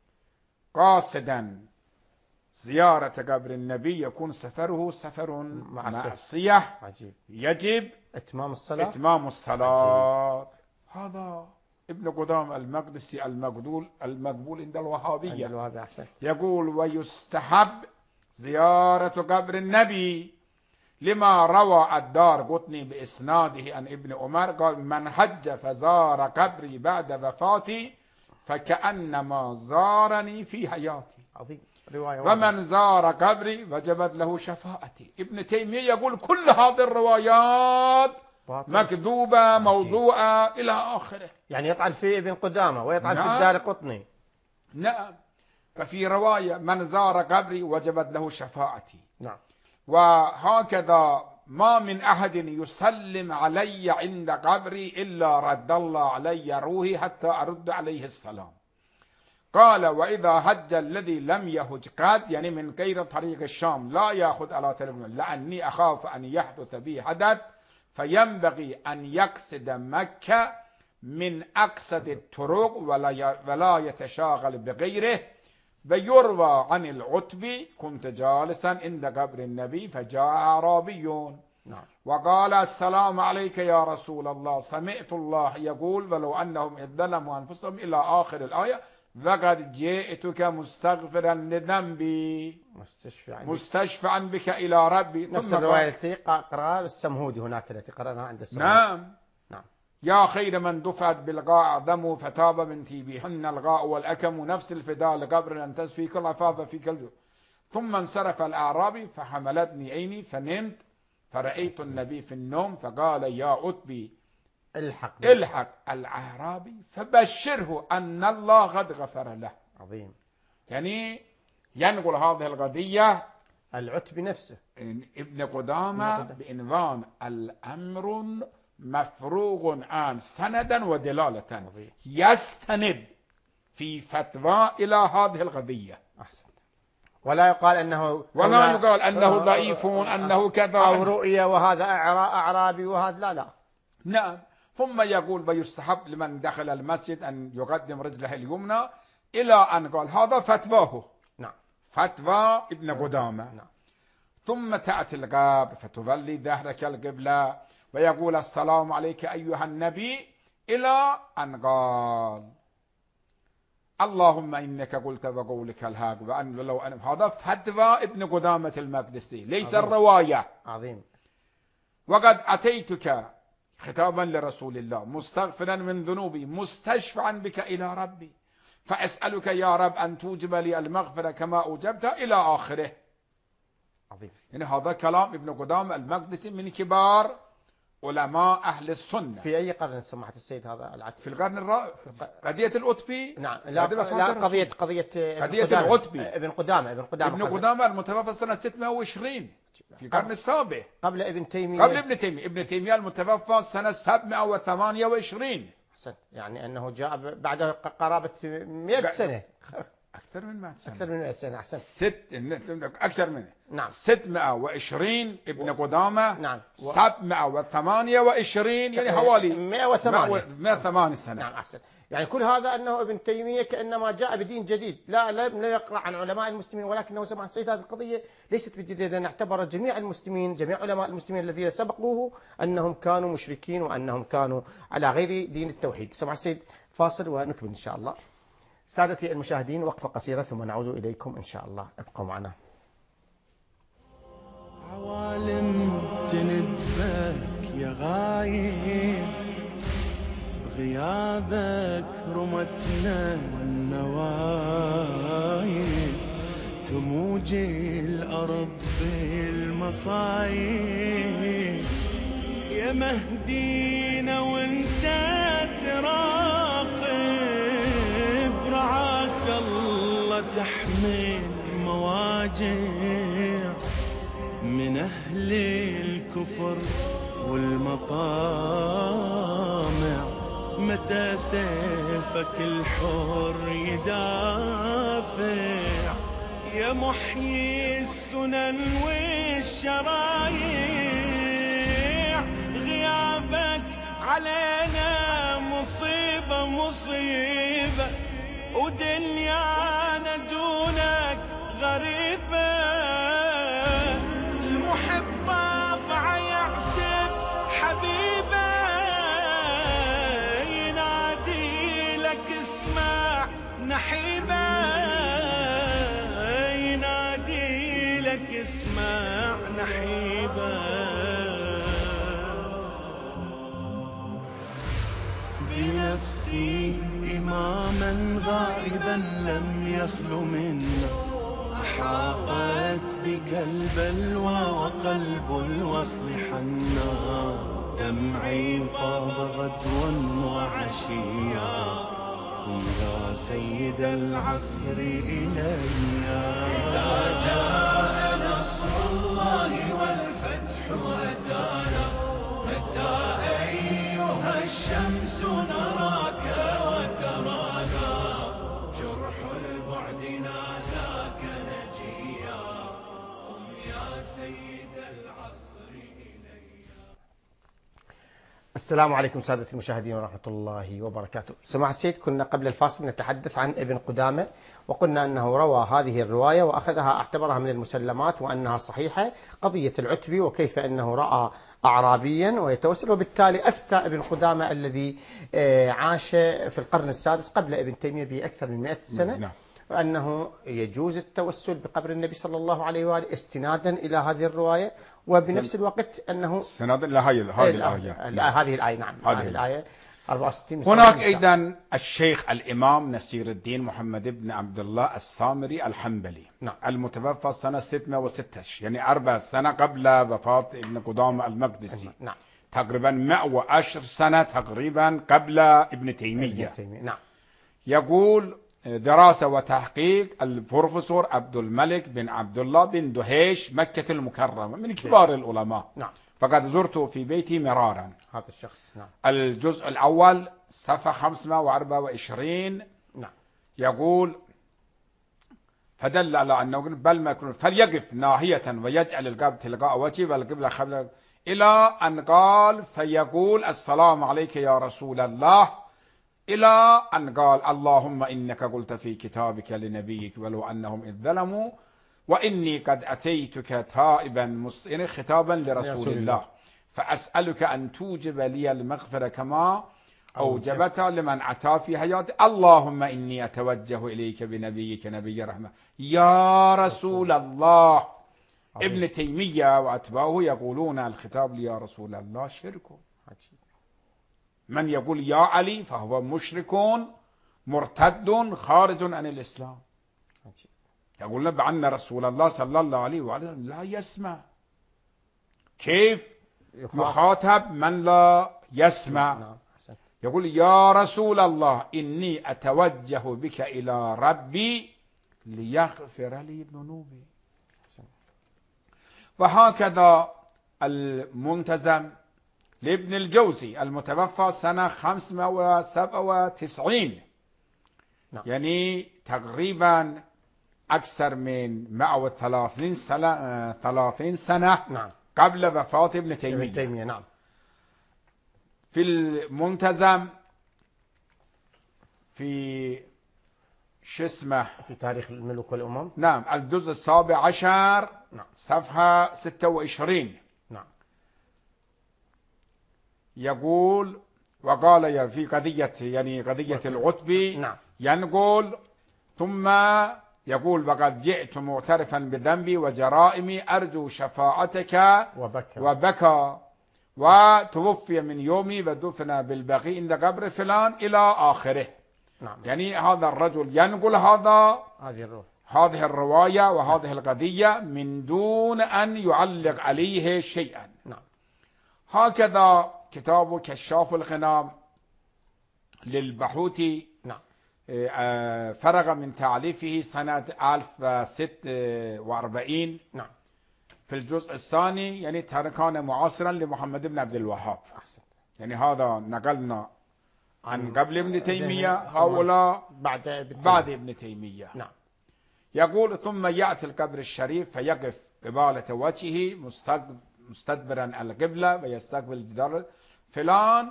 [SPEAKER 2] قاصدا زيارة قبر النبي يكون سفره سفر معصية، يجب
[SPEAKER 1] إتمام الصلاة
[SPEAKER 2] إتمام الصلاة. هذا ابن قدامة المقدسي المقبول المقبول عند الوهابية يقول: ويستحب زيارة قبر النبي لما روى الدار قطني بإسناده عن ابن عمر قال: من حج فزار قبري بعد وفاتي فكأنما زارني في حياتي.
[SPEAKER 1] عظيم. رواية
[SPEAKER 2] ومن زار قبري وجبت له شفاعتي. ابن تيمية يقول كل هذه الروايات مكذوبة موضوعة إلى آخره.
[SPEAKER 1] يعني يطعن في ابن قدامة ويطعن نعم. في الدار قطني.
[SPEAKER 2] نعم. ففي رواية: من زار قبري وجبت له شفاعتي.
[SPEAKER 1] نعم.
[SPEAKER 2] وهكذا ما من أحد يسلم علي عند قبري إلا رد الله علي روحي حتى أرد عليه السلام. قال: وإذا هج الذي لم يهج قد، يعني من غير طريق الشام، لا يأخذ على تلفون، لأني أخاف أن يحدث بي حدث، فينبغي أن يقصد مكة من أقصد الطرق ولا يتشاغل بغيره. ويروى عن العتبي: كنت جالسا عند قبر النبي فجاء أعرابي
[SPEAKER 1] نعم.
[SPEAKER 2] وقال: السلام عليك يا رسول الله، سمعت الله يقول: ولو أنهم إذ ظلموا أنفسهم إلى آخر الآية، وقد جئتك مستغفرا لذنبي
[SPEAKER 1] مستشفعا
[SPEAKER 2] مستشفعا بك إلى ربي.
[SPEAKER 1] نفس الرواية التي قرأها السمهودي هناك التي قرأناها عند السمهودي.
[SPEAKER 2] نعم. نعم. يا خير من دفعت بالغاء ذم فتاب من تيبهن الغاء والأكم، نفس الفداء لقبر لن تسفي كل عفاف في كل. ثم انصرف الأعرابي فحملتني عيني فنمت، فرأيت النبي في النوم فقال: يا أتبي
[SPEAKER 1] الحق
[SPEAKER 2] الحق الأعرابي فبشره أن الله قد غفر له.
[SPEAKER 1] عظيم.
[SPEAKER 2] يعني ينقل هذه القضية
[SPEAKER 1] العتبي نفسه
[SPEAKER 2] ابن قدامة بعنوان الأمر مفروغ عن سندا ودلالة.
[SPEAKER 1] عظيم.
[SPEAKER 2] يستند في فتوى إلى هذه القضية.
[SPEAKER 1] أحسنت. ولا يقال أنه
[SPEAKER 2] ولا يقال أنه ضعيف أنه كذا
[SPEAKER 1] أو رؤية وهذا أعرابي وهذا لا لا.
[SPEAKER 2] نعم. ثم يقول: ويستحب لمن دخل المسجد أن يقدم رجله اليمنى، إلى أن قال هذا فتواه.
[SPEAKER 1] نعم.
[SPEAKER 2] فتوى ابن قدامة.
[SPEAKER 1] نعم.
[SPEAKER 2] ثم تأتي القبر فتولي ظهرك القبلة ويقول: السلام عليك أيها النبي، إلى أن قال: اللهم إنك قلت وقولك الحق وأن لو أن. هذا فتوى ابن قدامة المقدسي ليس
[SPEAKER 1] عظيم.
[SPEAKER 2] الرواية.
[SPEAKER 1] عظيم.
[SPEAKER 2] وقد أتيتك خطابا لرسول الله مستغفرا من ذنوبي مستشفعا بك إلى ربي، فأسألك يا رب أن توجب لي المغفرة كما أوجبت إلى آخره.
[SPEAKER 1] عظيم.
[SPEAKER 2] يعني هذا كلام ابن قدامة المقدسي من كبار علماء أهل السنة.
[SPEAKER 1] في أي قرن سمحت السيد هذا العتبي؟
[SPEAKER 2] في القرن الرابع. قضية العتبي.
[SPEAKER 1] نعم. لا, لا قضية قضية
[SPEAKER 2] قضية العتبي
[SPEAKER 1] ابن قدامة ابن قدامة
[SPEAKER 2] ابن قدامة المتوفى سنة ستمائة وعشرين في القرن السابع
[SPEAKER 1] قبل ابن تيمية.
[SPEAKER 2] قبل ابن تيمية. ابن تيمية المتوفى سنة سبعمائة وثمانية وعشرين.
[SPEAKER 1] يعني أنه جاء بعد قرابة مئة سنة.
[SPEAKER 2] أكثر من مئة سنة.
[SPEAKER 1] أكثر من مئة سنة. أحسن.
[SPEAKER 2] ست أكثر منه.
[SPEAKER 1] نعم.
[SPEAKER 2] ستمائة وعشرين ابن قدامة.
[SPEAKER 1] نعم.
[SPEAKER 2] سبعمائة وثمانية وعشرين يعني حوالي
[SPEAKER 1] مئة وثمانية.
[SPEAKER 2] مئة وثمانية سنة.
[SPEAKER 1] نعم. أحسن. يعني كل هذا أنه ابن تيمية كأنما جاء بدين جديد، لا لا يقرأ عن علماء المسلمين، ولكنه سمع السيد هذه القضية ليست بجديدة، لأن اعتبر جميع المسلمين جميع علماء المسلمين الذين سبقوه أنهم كانوا مشركين وأنهم كانوا على غير دين التوحيد. سمع السيد فاصل ونكمل إن شاء الله. سادتي المشاهدين، وقفة قصيرة ثم نعود إليكم إن شاء الله، ابقوا معنا.
[SPEAKER 3] عوالم تندفك يا غايب، بغيابك رمتنا النوايب، تموج الأرض بالمصايب، يا مهدينا وانت تراقب، رعاك الله تحمل مواجع من أهل الكفر والمطامع، متى سيفك الحر يدافع، يا محيي السنن والشرايع، غيابك علينا مصيبة مصيبة، ودنيانا دونك غريبة. المحب طبعا يعتب حبيبه، ينادي لك اسمع نحيبه، ينادي لك اسمع نحيبه. بنفسي إماما غائبا لم يخل منا، أحاطت بك البلوى وقلب الوصل حنا، دمعي فاض غدوا وعشيا، قم يا سيد العصر إليا. إذا جاء نصر الله والفتح أتانا، متى أيها الشمس نراك وترانا، جرح البعد ناداك نجيا، قم يا سيد العصر إليا.
[SPEAKER 1] السلام عليكم سادة المشاهدين ورحمة الله وبركاته. سماحة السيد، كنا قبل الفاصل نتحدث عن ابن قدامة، وقلنا أنه روى هذه الرواية وأخذها اعتبرها من المسلمات وأنها صحيحة، قضية العتبي وكيف أنه رأى أعرابيا ويتوسل، وبالتالي أفتى ابن قدامة الذي عاش في القرن السادس قبل ابن تيمية بأكثر من مئة سنة،
[SPEAKER 2] نعم.
[SPEAKER 1] أنه يجوز التوسل بقبر النبي صلى الله عليه وآله استنادا إلى هذه الرواية، وبنفس الوقت أنه
[SPEAKER 2] استنادا إلى هذه هذه الآية.
[SPEAKER 1] هذه الآية نعم، هذه الآية أربعة وستين.
[SPEAKER 2] هناك أيضا الشيخ الإمام نصير الدين محمد بن عبد الله السامري الحنبلي،
[SPEAKER 1] نعم.
[SPEAKER 2] المتوفى سنة ستمائة وستة عشر، يعني أربع سنة قبل وفاة ابن قدامة المقدسي،
[SPEAKER 1] نعم.
[SPEAKER 2] تقريبا مئة وعشر سنة تقريبا قبل ابن تيمية.
[SPEAKER 1] نعم.
[SPEAKER 2] يقول دراسة وتحقيق البروفيسور عبد الملك بن عبد الله بن دهيش مكة المكرمة، من كبار العلماء.
[SPEAKER 1] نعم.
[SPEAKER 2] فقد زرته في بيتي مرارا.
[SPEAKER 1] هذا الشخص. نعم.
[SPEAKER 2] الجزء الأول صفحة خمسمائة وأربعة وعشرين.
[SPEAKER 1] نعم.
[SPEAKER 2] يقول فدل على أنه بل ما يكون فليقف ناهية ويجعل القبل تلقاء وجهه والقبلة قبل، إلى أن قال فيقول السلام عليك يا رسول الله، إلى أن قال اللهم إنك قلت في كتابك لنبيك ولو أنهم إذ ظلموا وإني قد أتيتك تائبا مسئرا، خطابا لرسول الله، فأسألك أن توجب لي المغفرة كما أوجبتها لمن أتى في حياتي، اللهم إني أتوجه إليك بنبيك نبي رحمة يا رسول الله. ابن تيمية وأتباعه يقولون الخطاب لي يا رسول الله شرك. من يقول يا علي فهو مشرك مرتد خارج عن الإسلام. يقولون بأن رسول الله صلى الله عليه وسلم لا يسمع، كيف يخاطب من لا يسمع؟ يقول يا رسول الله إني أتوجه بك إلى ربي ليغفر لي ذنوبي. وهكذا المنتزم لابن الجوزي المتوفى سنة خمسمائة وسبعة وتسعين،
[SPEAKER 1] نعم.
[SPEAKER 2] يعني تقريبا أكثر من مئة وثلاثين سنة ثلاثين سنة
[SPEAKER 1] نعم.
[SPEAKER 2] قبل وفاة ابن تيمية.
[SPEAKER 1] ابن تيمية نعم.
[SPEAKER 2] في المنتزم في شو اسمه
[SPEAKER 1] في تاريخ الملوك والأمم،
[SPEAKER 2] نعم، الجزء السابع عشر،
[SPEAKER 1] نعم.
[SPEAKER 2] صفحة ستة وعشرين.
[SPEAKER 1] نعم.
[SPEAKER 2] يقول وقال يا في قضية يعني قضية العتبي،
[SPEAKER 1] نعم.
[SPEAKER 2] ينقول ثم يقول وقد جئت معترفا بذنبي وجرائمي أرجو شفاعتك
[SPEAKER 1] وبكى
[SPEAKER 2] وبكى وتوفي من يومي ودفن بالبقيع عند قبر فلان إلى آخره.
[SPEAKER 1] نعم.
[SPEAKER 2] يعني هذا الرجل ينقل هذا
[SPEAKER 1] هذه الروح
[SPEAKER 2] هذه الرواية وهذه القضية من دون أن يعلق عليه شيئا.
[SPEAKER 1] نعم.
[SPEAKER 2] هكذا كتاب كشاف الغنام للبحوثي،
[SPEAKER 1] نعم.
[SPEAKER 2] فرغ من تأليفه سنة ألف وستة وأربعين،
[SPEAKER 1] نعم.
[SPEAKER 2] في الجزء الثاني، يعني كان معاصرا لمحمد بن عبد الوهاب.
[SPEAKER 1] أحسن.
[SPEAKER 2] يعني هذا نقلنا عن قبل ابن تيمية،
[SPEAKER 1] ذهن-
[SPEAKER 2] هؤلاء
[SPEAKER 1] بعد ابن
[SPEAKER 2] بعد
[SPEAKER 1] تيمية.
[SPEAKER 2] ابن تيمية.
[SPEAKER 1] نعم.
[SPEAKER 2] يقول ثم يأتي القبر الشريف فيقف قبالة وجهه مستقبلا القبلة ويستقبل الجدار، فلان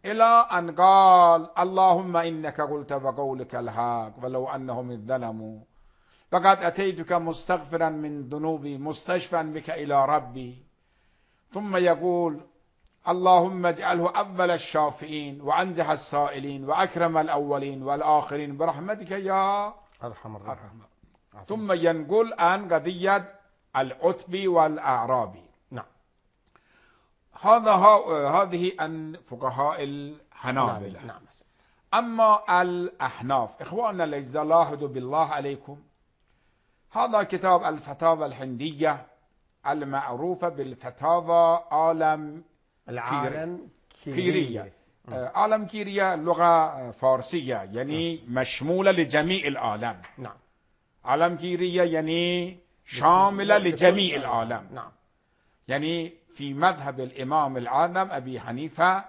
[SPEAKER 2] إلى أن قال اللهم إنك قلت وقولك الحق ولو أنهم إذ ظلموا فقد أتيتك مستغفرا من ذنوبي مستشفى بك إلى ربي. ثم يقول اللهم اجعله أول الشافعين وأنجح السائلين وأكرم الأولين والآخرين برحمتك يا
[SPEAKER 1] أرحم الراحمين.
[SPEAKER 2] ثم ينقل عن قضية العتبي والأعرابي.
[SPEAKER 1] نعم.
[SPEAKER 2] هذا هذه عن فقهاء الحنابلة.
[SPEAKER 1] نعم.
[SPEAKER 2] أما الأحناف إخواننا الذين لاحظوا بالله عليكم، هذا كتاب الفتاوى الهندية المعروفة بالفتاوى عالم
[SPEAKER 1] العالم
[SPEAKER 2] كيرية. عالم كيرية لغة فارسية يعني مشمولة لجميع العالم.
[SPEAKER 1] نعم.
[SPEAKER 2] عالم كيرية يعني شاملة لجميع العالم.
[SPEAKER 1] نعم.
[SPEAKER 2] يعني في مذهب الإمام الأعظم أبي حنيفة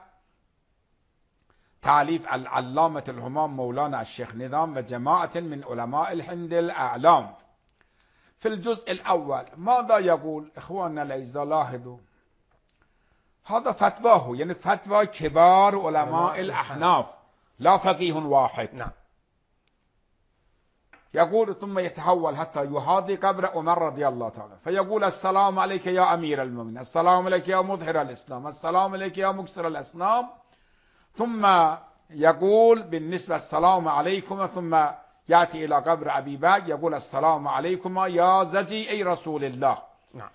[SPEAKER 2] تأليف العلامة الهمام مولانا الشيخ نظام وجماعة من علماء الهند الأعلام. في الجزء الأول ماذا يقول إخواننا الأعزاء؟ لاحظوا هذا فتواه، يعني فتوى كبار علماء الأحناف لا فقيه واحد.
[SPEAKER 1] نعم.
[SPEAKER 2] يقول ثم يتحول حتى يحاذي قبر عمر رضي الله تعالى فيقول السلام عليك يا أمير المؤمنين، السلام عليك يا مظهر الإسلام، السلام عليك يا مكسر الأصنام. ثم يقول بالنسبة السلام عليكم، ثم يأتي إلى قبر أبي بكر يقول السلام عليكما يا زجي أي رسول الله.
[SPEAKER 1] نعم.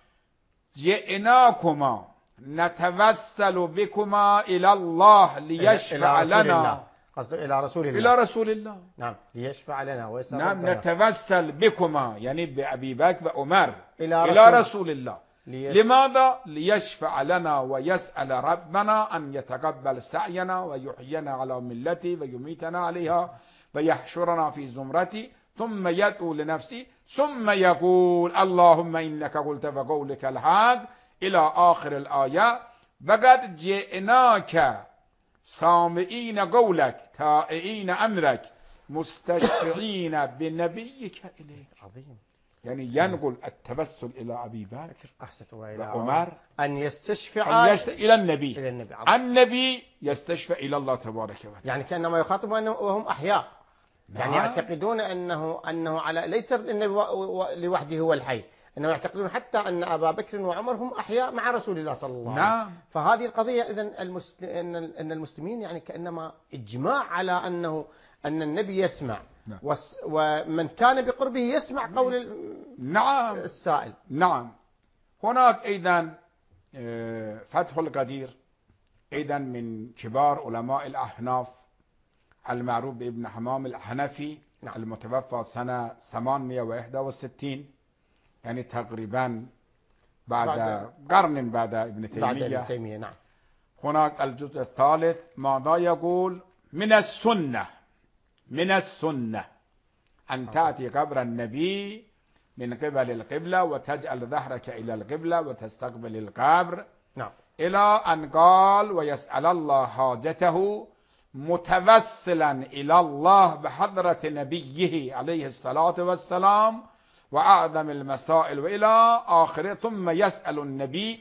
[SPEAKER 2] جئناكما نتوسل بكما إلى الله ليشفع لنا.
[SPEAKER 1] قصده إلى رسول الله.
[SPEAKER 2] إلى رسول الله.
[SPEAKER 1] نعم. ليشفع لنا ويسأل.
[SPEAKER 2] نعم. نتوسل بكما يعني بأبي بكر وعمر
[SPEAKER 1] إلى
[SPEAKER 2] رسول, إلى رسول الله. ليش... لماذا؟ ليشفع لنا ويسأل ربنا أن يتقبل سعينا ويحيينا على ملتي ويميتنا عليها ويحشرنا في زمرتي. ثم يدعو لنفسه ثم يقول اللهم إنك قلت وقولك الحق إلى آخر الآية. وقد جئناك سامعين قولك تائعين أمرك مستشفعين بنبيك إليك.
[SPEAKER 1] عظيم.
[SPEAKER 2] يعني ينقل التوسل إلى أبي بكر
[SPEAKER 1] أحسنت وإلى
[SPEAKER 2] عمر
[SPEAKER 1] أن يستشفع
[SPEAKER 2] أن يست... إلى النبي
[SPEAKER 1] إلى النبي.
[SPEAKER 2] النبي يستشفع إلى الله تبارك وتعالى.
[SPEAKER 1] يعني كأنما يخاطب وهم أحياء.
[SPEAKER 2] نعم.
[SPEAKER 1] يعني يعتقدون أنه أنه على ليس النبي لوحده هو الحي، إنه يعتقدون حتى أن أبا بكر وعمر هم أحياء مع رسول الله صلى الله عليه وسلم.
[SPEAKER 2] نعم.
[SPEAKER 1] فهذه القضية إذن المسلم أن المسلمين يعني كأنما إجماع على أنه أن النبي يسمع. نعم. ومن كان بقربه يسمع قول
[SPEAKER 2] نعم.
[SPEAKER 1] السائل.
[SPEAKER 2] نعم. هناك أيضا فتح القدير أيضا من كبار علماء الأحناف المعروف بابن حمام الحنفي. نعم. المتوفى سنة ثمانمئة وواحد وستين يعني تقريبا بعد, بعد قرن بعد ابن تيمية.
[SPEAKER 1] بعد ابن تيمية. نعم.
[SPEAKER 2] هناك الجزء الثالث ماذا يقول؟ من السنة من السنة أن تأتي قبر النبي من قبل القبلة وتجعل ظهرك إلى القبلة وتستقبل القبر.
[SPEAKER 1] نعم.
[SPEAKER 2] إلى أن قال ويسأل الله حاجته متوسلا إلى الله بحضرة نبيه عليه الصلاة والسلام وأعظم المسائل وإلى آخره. ثم يسأل النبي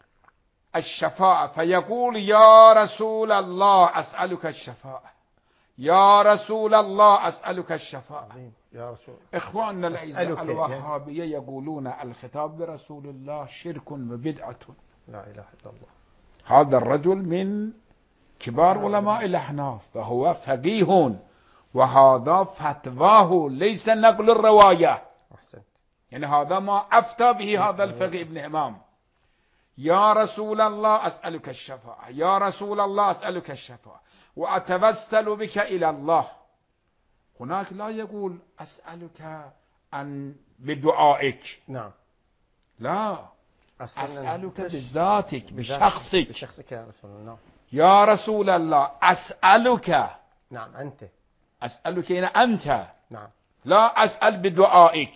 [SPEAKER 2] الشفاعة فيقول يا رسول الله أسألك الشفاعة، يا رسول الله أسألك الشفاعة.
[SPEAKER 1] يا رسول
[SPEAKER 2] إخواننا الأعزاء الوهابية يقولون الخطاب برسول الله شرك وبدعة.
[SPEAKER 1] لا إله إلا الله.
[SPEAKER 2] هذا الرجل من كبار علماء الأحناف فهو فقيه وهذا فتواه ليس نقل الرواية.
[SPEAKER 1] أحسنت.
[SPEAKER 2] يعني هذا ما أفتى به هذا الفقيه ابن إمام. يا رسول الله أسألك الشفاعة، يا رسول الله أسألك الشفاعة وأتوسل بك إلى الله. هناك لا يقول أسألك أن بدعائك.
[SPEAKER 1] نعم.
[SPEAKER 2] لا أسألك بذاتك بشخصك
[SPEAKER 1] بشخصك يا رسول الله.
[SPEAKER 2] يا رسول الله أسألك.
[SPEAKER 1] نعم. أنت
[SPEAKER 2] أسألك هنا أنت.
[SPEAKER 1] نعم.
[SPEAKER 2] لا أسأل بدعائك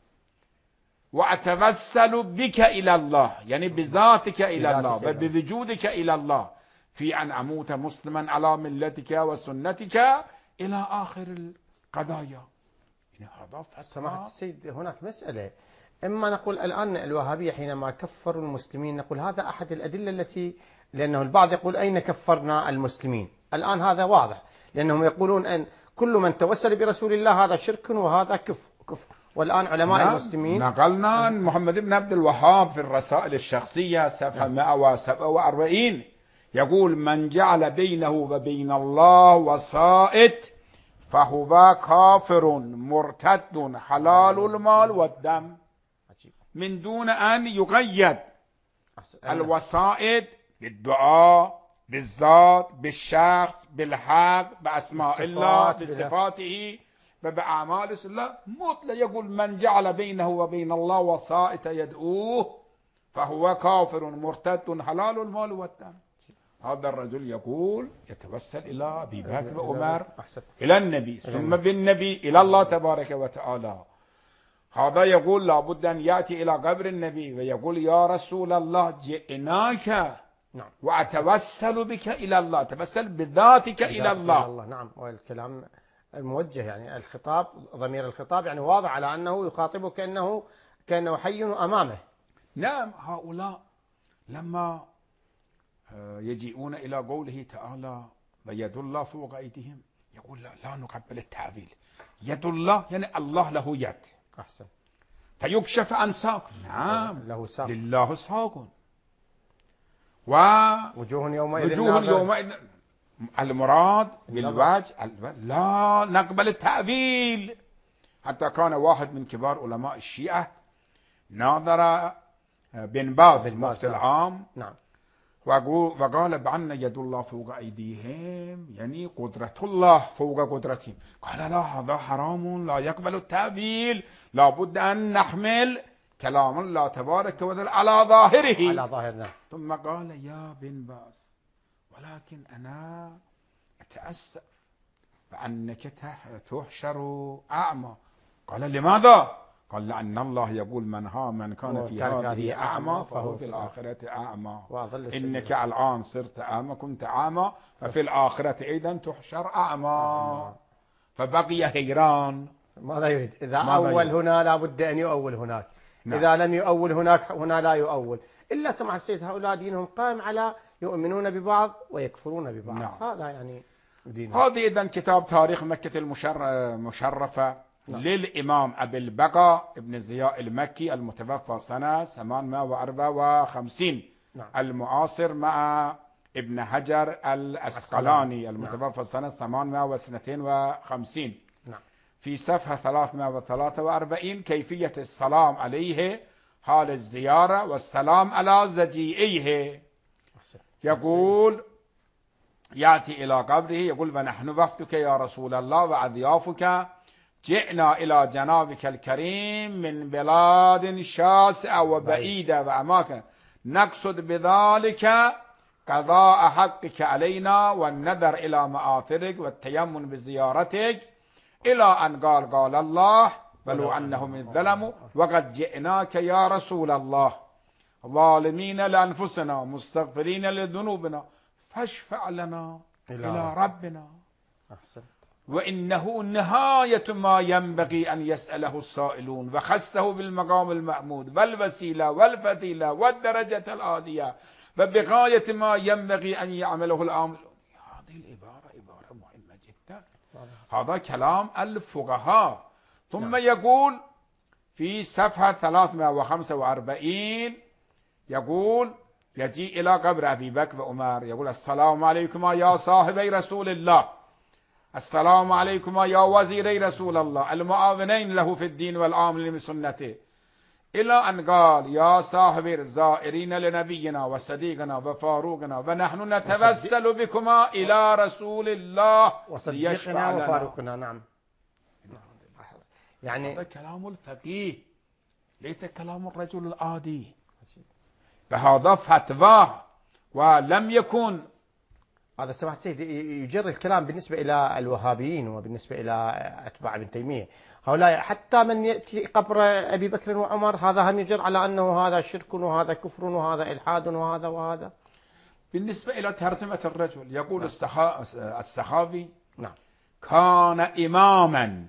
[SPEAKER 2] وأتوسل بك إلى الله يعني بذاتك إلى الله وبوجودك إلى الله في أن أموت مسلما على ملتك وسنتك إلى آخر القضايا. يعني هذا
[SPEAKER 1] سماحة السيد هناك مسألة. إما نقول الآن الوهابية حينما كفروا المسلمين نقول هذا أحد الأدلة التي لأنه البعض يقول أين كفرنا المسلمين؟ الآن هذا واضح، لأنهم يقولون أن كل من توسل برسول الله هذا شرك وهذا كفر كفر والآن علماء
[SPEAKER 2] نعم.
[SPEAKER 1] المسلمين
[SPEAKER 2] نقلنا عن محمد بن عبد الوهاب في الرسائل الشخصية صفحة مئة وسبعة وأربعين يقول من جعل بينه وبين الله وسائط فهو كافر مرتد حلال المال والدم، من دون أن يقيد الوسائط بالدعاء بالذات بالشخص بالحق بأسماء الله بصفاته فبأعمال الله مطلق. يقول من جعل بينه وبين الله وسائط يدعوه فهو كافر مرتد حلال المال والدم. هذا الرجل يقول يتوسل إلى أبي بكر وعمر إلى النبي ثم بالنبي إلى الله تبارك وتعالى. هذا يقول لابد أن يأتي إلى قبر النبي ويقول يا رسول الله جئناك
[SPEAKER 1] نعم.
[SPEAKER 2] وأتوسل بك إلى الله، توسل بذاتك إلى الله.
[SPEAKER 1] الله نعم. والكلام الموجه يعني الخطاب ضمير الخطاب يعني واضح على أنه يخاطبه كأنه كأنه حي أمامه.
[SPEAKER 2] نعم. هؤلاء لما يجيئون إلى قوله تعالى ويد الله فوق أيديهم يقول لا, لا نقبل التعويل. يد الله يعني الله له يد.
[SPEAKER 1] أحسن.
[SPEAKER 2] فيكشف عن ساق. نعم
[SPEAKER 1] له ساق.
[SPEAKER 2] لله ساق
[SPEAKER 1] ووجوه يومئذ
[SPEAKER 2] وجوه يومئذ المراد بالوجه لا نقبل التعويل. حتى كان واحد من كبار علماء الشيعة ناظر بن باز مفتي العام
[SPEAKER 1] نعم
[SPEAKER 2] وقال بأن يد الله فوق أيديهم يعني قدرة الله فوق قدرتهم. قال لا هذا حرام لا يقبل التأويل، لا بد أن نحمل كلام الله تبارك وتعالى على ظاهره
[SPEAKER 1] على ظاهرنا.
[SPEAKER 2] ثم قال يا بن باز ولكن أنا أتأسف بأنك تحشر أعمى. قال لماذا؟ قال لأن الله يقول من ها من كان في هذه أعمى فهو في الآخرة أعمى. إنك الآن صرت أعمى كنت أعمى ففي الآخرة أيضا تحشر أعمى. فبقي حيران
[SPEAKER 1] ماذا يريد؟ إذا أول هنا لا بد أن يؤول هناك. نعم. إذا لم يؤول هناك هنا لا يؤول. إلا سمع السيد هؤلاء دينهم قائم على يؤمنون ببعض ويكفرون ببعض.
[SPEAKER 2] نعم.
[SPEAKER 1] هذا يعني دينهم.
[SPEAKER 2] هذه إذن كتاب تاريخ مكة المشرفة نعم. للإمام أبي البقاء ابن زياء المكي المتوفى سنة ثمانمائة وأربعة وخمسين نعم. المعاصر مع ابن حجر الأسقلاني المتوفى سنة ثمانمائة واثنين وخمسين
[SPEAKER 1] نعم.
[SPEAKER 2] في صفحة ثلاثمائة وثلاثة وأربعين كيفية السلام عليه حال الزيارة والسلام على زجيئيه. يقول يأتي إلى قبره يقول ونحن وفدك يا رسول الله وأضيافك جئنا إلى جنابك الكريم من بلاد شاسعة وبعيدة وأماكن نقصد بذلك قضاء حقك علينا والنذر إلى مآثرك والتيمن بزيارتك إلى أن قال قال الله ولو أنهم الظلموا وقد جئناك يا رسول الله ظالمين لأنفسنا مستغفرين لذنوبنا فاشفع لنا إلى, إلى ربنا.
[SPEAKER 1] أحسن.
[SPEAKER 2] وإنه نهاية ما ينبغي أن يسأله السائلون وخصه بالمقام المحمود والوسيلة والفضيلة والدرجة العالية وبغاية ما ينبغي أن يعمله العاملون. هذه العبارة عبارة مهمة جدا. هذا كلام الفقهاء. ثم يقول في صفحة ثلاثمائة وخمسة وأربعين يقول يجي إلى قبر أبي بكر وعمر يقول السلام عليكم يا صاحبي رسول الله، السلام عليكم يا وزيري رسول الله المعاونين له في الدين والعاملين بسنته، إلى أن قال يا صاحبي الزائرين لنبينا وصديقنا وفاروقنا ونحن نتوسل بكما إلى رسول الله
[SPEAKER 1] وصديقنا وفاروقنا. نعم.
[SPEAKER 2] يعني هذا كلام الفقيه ليس كلام الرجل العادي. فهذا فتواه ولم يكن
[SPEAKER 1] هذا سمعت سيد يجر الكلام بالنسبة إلى الوهابيين وبالنسبة إلى أتباع ابن تيمية. هؤلاء حتى من يأتي قبر أبي بكر وعمر هذا هم يجر على أنه هذا شرك وهذا كفر وهذا إلحاد وهذا وهذا.
[SPEAKER 2] بالنسبة إلى ترجمة الرجل يقول نعم. السخاوي
[SPEAKER 1] نعم.
[SPEAKER 2] كان إماما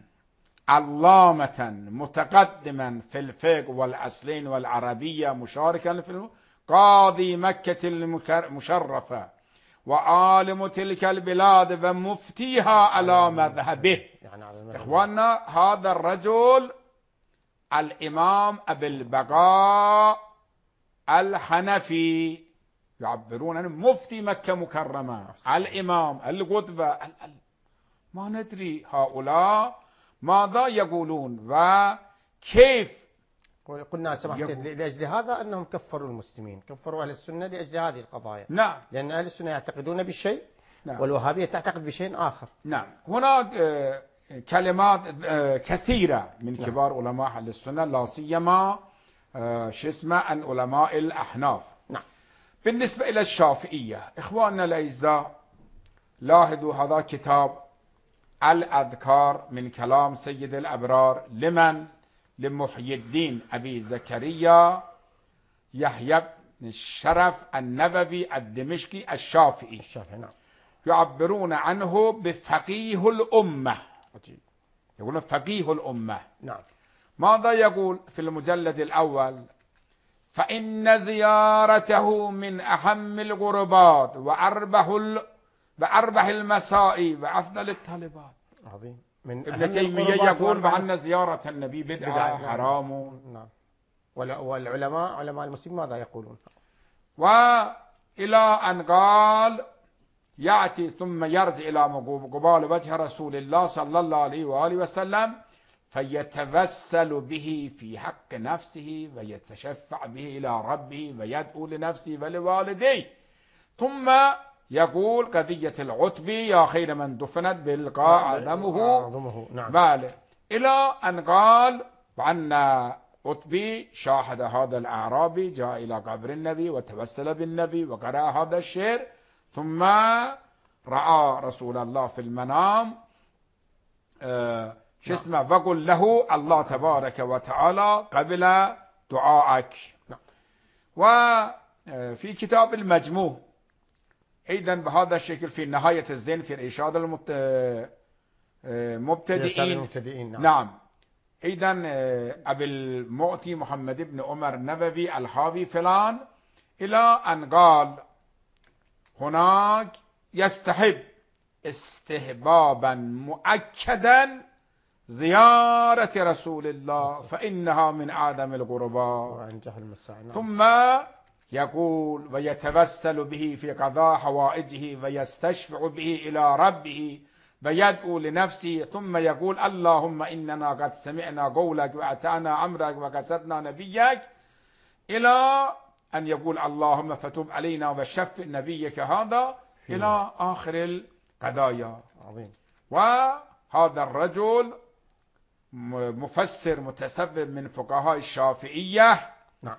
[SPEAKER 2] علامة متقدما في الفقه والأصلين والعربية مشاركا في قاضي مكة المشرفة وعالم تلك البلاد ومفتيها على مذهبه.
[SPEAKER 1] يعني على المذهب.
[SPEAKER 2] إخواننا هذا الرجل الإمام أبي البقاء الحنفي، يعبرون عن مفتي مكة مكرمة، الإمام القدوة. ما ندري هؤلاء ماذا يقولون وكيف.
[SPEAKER 1] قلنا سمح سيد لأجل هذا أنهم كفروا المسلمين، كفروا أهل السنة لأجل هذه القضايا.
[SPEAKER 2] نعم.
[SPEAKER 1] لأن أهل السنة يعتقدون بشيء.
[SPEAKER 2] نعم.
[SPEAKER 1] والوهابية تعتقد بشيء آخر.
[SPEAKER 2] نعم. هناك كلمات كثيرة من كبار
[SPEAKER 1] نعم.
[SPEAKER 2] علماء أهل السنة، لا سيما شو اسمه عن علماء الأحناف.
[SPEAKER 1] نعم.
[SPEAKER 2] بالنسبة إلى الشافعية إخواننا الأعزاء، لاحظوا هذا كتاب الأذكار من كلام سيد الأبرار لمن؟ لمحيي الدين أبي زكريا يحيى بن الشرف النبوي الدمشقي الشافعي.
[SPEAKER 1] الشافعي نعم.
[SPEAKER 2] يعبرون عنه بفقيه الأمة.
[SPEAKER 1] عجيب.
[SPEAKER 2] يقولون فقيه الأمة.
[SPEAKER 1] نعم.
[SPEAKER 2] ماذا يقول في المجلد الأول؟ فإن زيارته من أهم القربات وأربح ال... وأربح المسائي وأفضل الطالبات.
[SPEAKER 1] عظيم. من
[SPEAKER 2] ابن تيمية يقول بأن زيارة النبي بدعة حرام.
[SPEAKER 1] نعم. والعلماء علماء المسلمين ماذا يقولون؟
[SPEAKER 2] وإلى أن قال يأتي ثم يرجع إلى قبال وجه رسول الله صلى الله عليه وآله وسلم فيتوسل به في حق نفسه ويتشفع به إلى ربه ويدعو لنفسه ولوالديه. ثم يقول قضية العتبي يا خير من دفنت بالقاء عظمه.
[SPEAKER 1] نعم.
[SPEAKER 2] بله. إلى أن قال وأن عتبي شاهد هذا الأعرابي جاء إلى قبر النبي وتوسل بالنبي وقرأ هذا الشعر، ثم رأى رسول الله في المنام آه شو اسمه وقل له الله تبارك وتعالى قبل دعائك.
[SPEAKER 1] نعم.
[SPEAKER 2] وفي كتاب المجموع أيضا بهذا الشكل في نهاية الزين في إرشاد المبتدئين.
[SPEAKER 1] نعم.
[SPEAKER 2] نعم. أيضا أبي المعطي محمد بن عمر النبوي الحافي فلان إلى أن قال هناك يستحب استحبابا مؤكدا زيارة رسول الله فإنها من آدم الغرباء.
[SPEAKER 1] نعم.
[SPEAKER 2] ثم يقول ويتوسل به في قضاء حوائجه ويستشفع به إلى ربه ويدعو لنفسه. ثم يقول اللهم إننا قد سمعنا قولك وأتانا أمرك وقصدنا نبيك، إلى أن يقول اللهم فتب علينا وشفع نبيك هذا إلى آخر القضايا.
[SPEAKER 1] عظيم.
[SPEAKER 2] وهذا الرجل مفسر متسبب من فقهاء الشافعية.
[SPEAKER 1] نعم.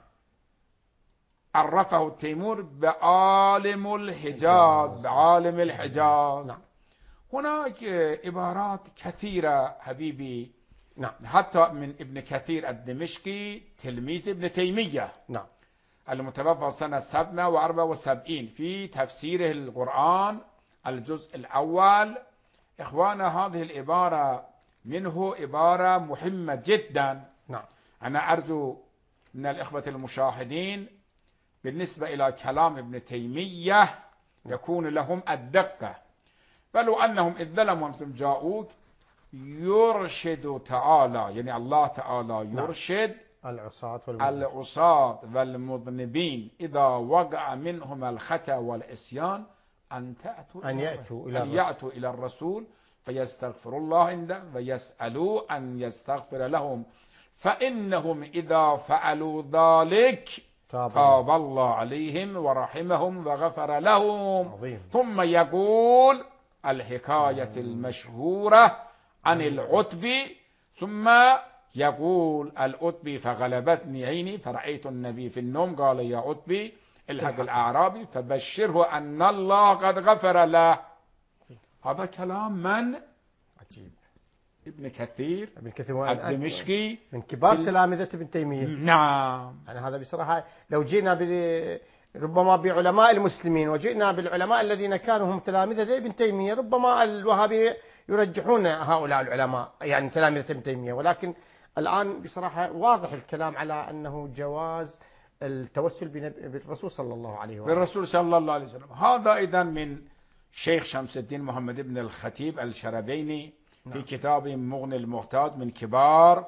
[SPEAKER 2] عرفه التيمور بعالم الحجاز، بعالم الحجاز.
[SPEAKER 1] نعم.
[SPEAKER 2] هناك عبارات كثيرة حبيبي.
[SPEAKER 1] نعم.
[SPEAKER 2] حتى من ابن كثير الدمشقي تلميذ ابن تيمية.
[SPEAKER 1] نعم.
[SPEAKER 2] المتوفى سنة سبعمائة وأربعة وسبعين في تفسيره القرآن الجزء الأول. إخوانا هذه العبارة منه عبارة مهمة جدا.
[SPEAKER 1] نعم.
[SPEAKER 2] أنا أرجو من الإخوة المشاهدين بالنسبة إلى كلام ابن تيمية يكون لهم الدقة، فلو أنهم إذ ظلموا أنتم جاءوك يرشد تعالى، يعني الله تعالى يرشد
[SPEAKER 1] العصاة
[SPEAKER 2] العصاة والمذنبين إذا وقع منهم الخطأ والعصيان أن تأتوا
[SPEAKER 1] أن يأتوا إلى,
[SPEAKER 2] أن يأتوا إلى الرسول فيستغفر الله عنده ويسألوا أن يستغفر لهم، فإنهم إذا فعلوا ذلك
[SPEAKER 1] تاب,
[SPEAKER 2] تاب الله عليهم ورحمهم وغفر لهم.
[SPEAKER 1] عظيم.
[SPEAKER 2] ثم يقول الحكاية المشهورة عن العتبي، ثم يقول العتبي فغلبتني عيني فرأيت النبي في النوم قال يا عتبي الحق الأعرابي فبشره أن الله قد غفر له. هذا كلام من؟
[SPEAKER 1] عجيب.
[SPEAKER 2] ابن كثير
[SPEAKER 1] ابن كثير
[SPEAKER 2] الدمشقي
[SPEAKER 1] من كبار تلامذة ابن تيمية.
[SPEAKER 2] نعم.
[SPEAKER 1] يعني هذا بصراحة لو جينا ب ربما بعلماء المسلمين وجئنا بالعلماء الذين كانوا هم تلامذة لابن تيمية ربما الوهابية يرجحون هؤلاء العلماء يعني تلامذة ابن تيمية، ولكن الآن بصراحة واضح الكلام على أنه جواز التوسل بالرسول صلى الله عليه وسلم.
[SPEAKER 2] بالرسول صلى الله عليه وسلم. هذا أيضا من شيخ شمس الدين محمد بن الخطيب الشربيني في كتاب مغني المحتاج، من كبار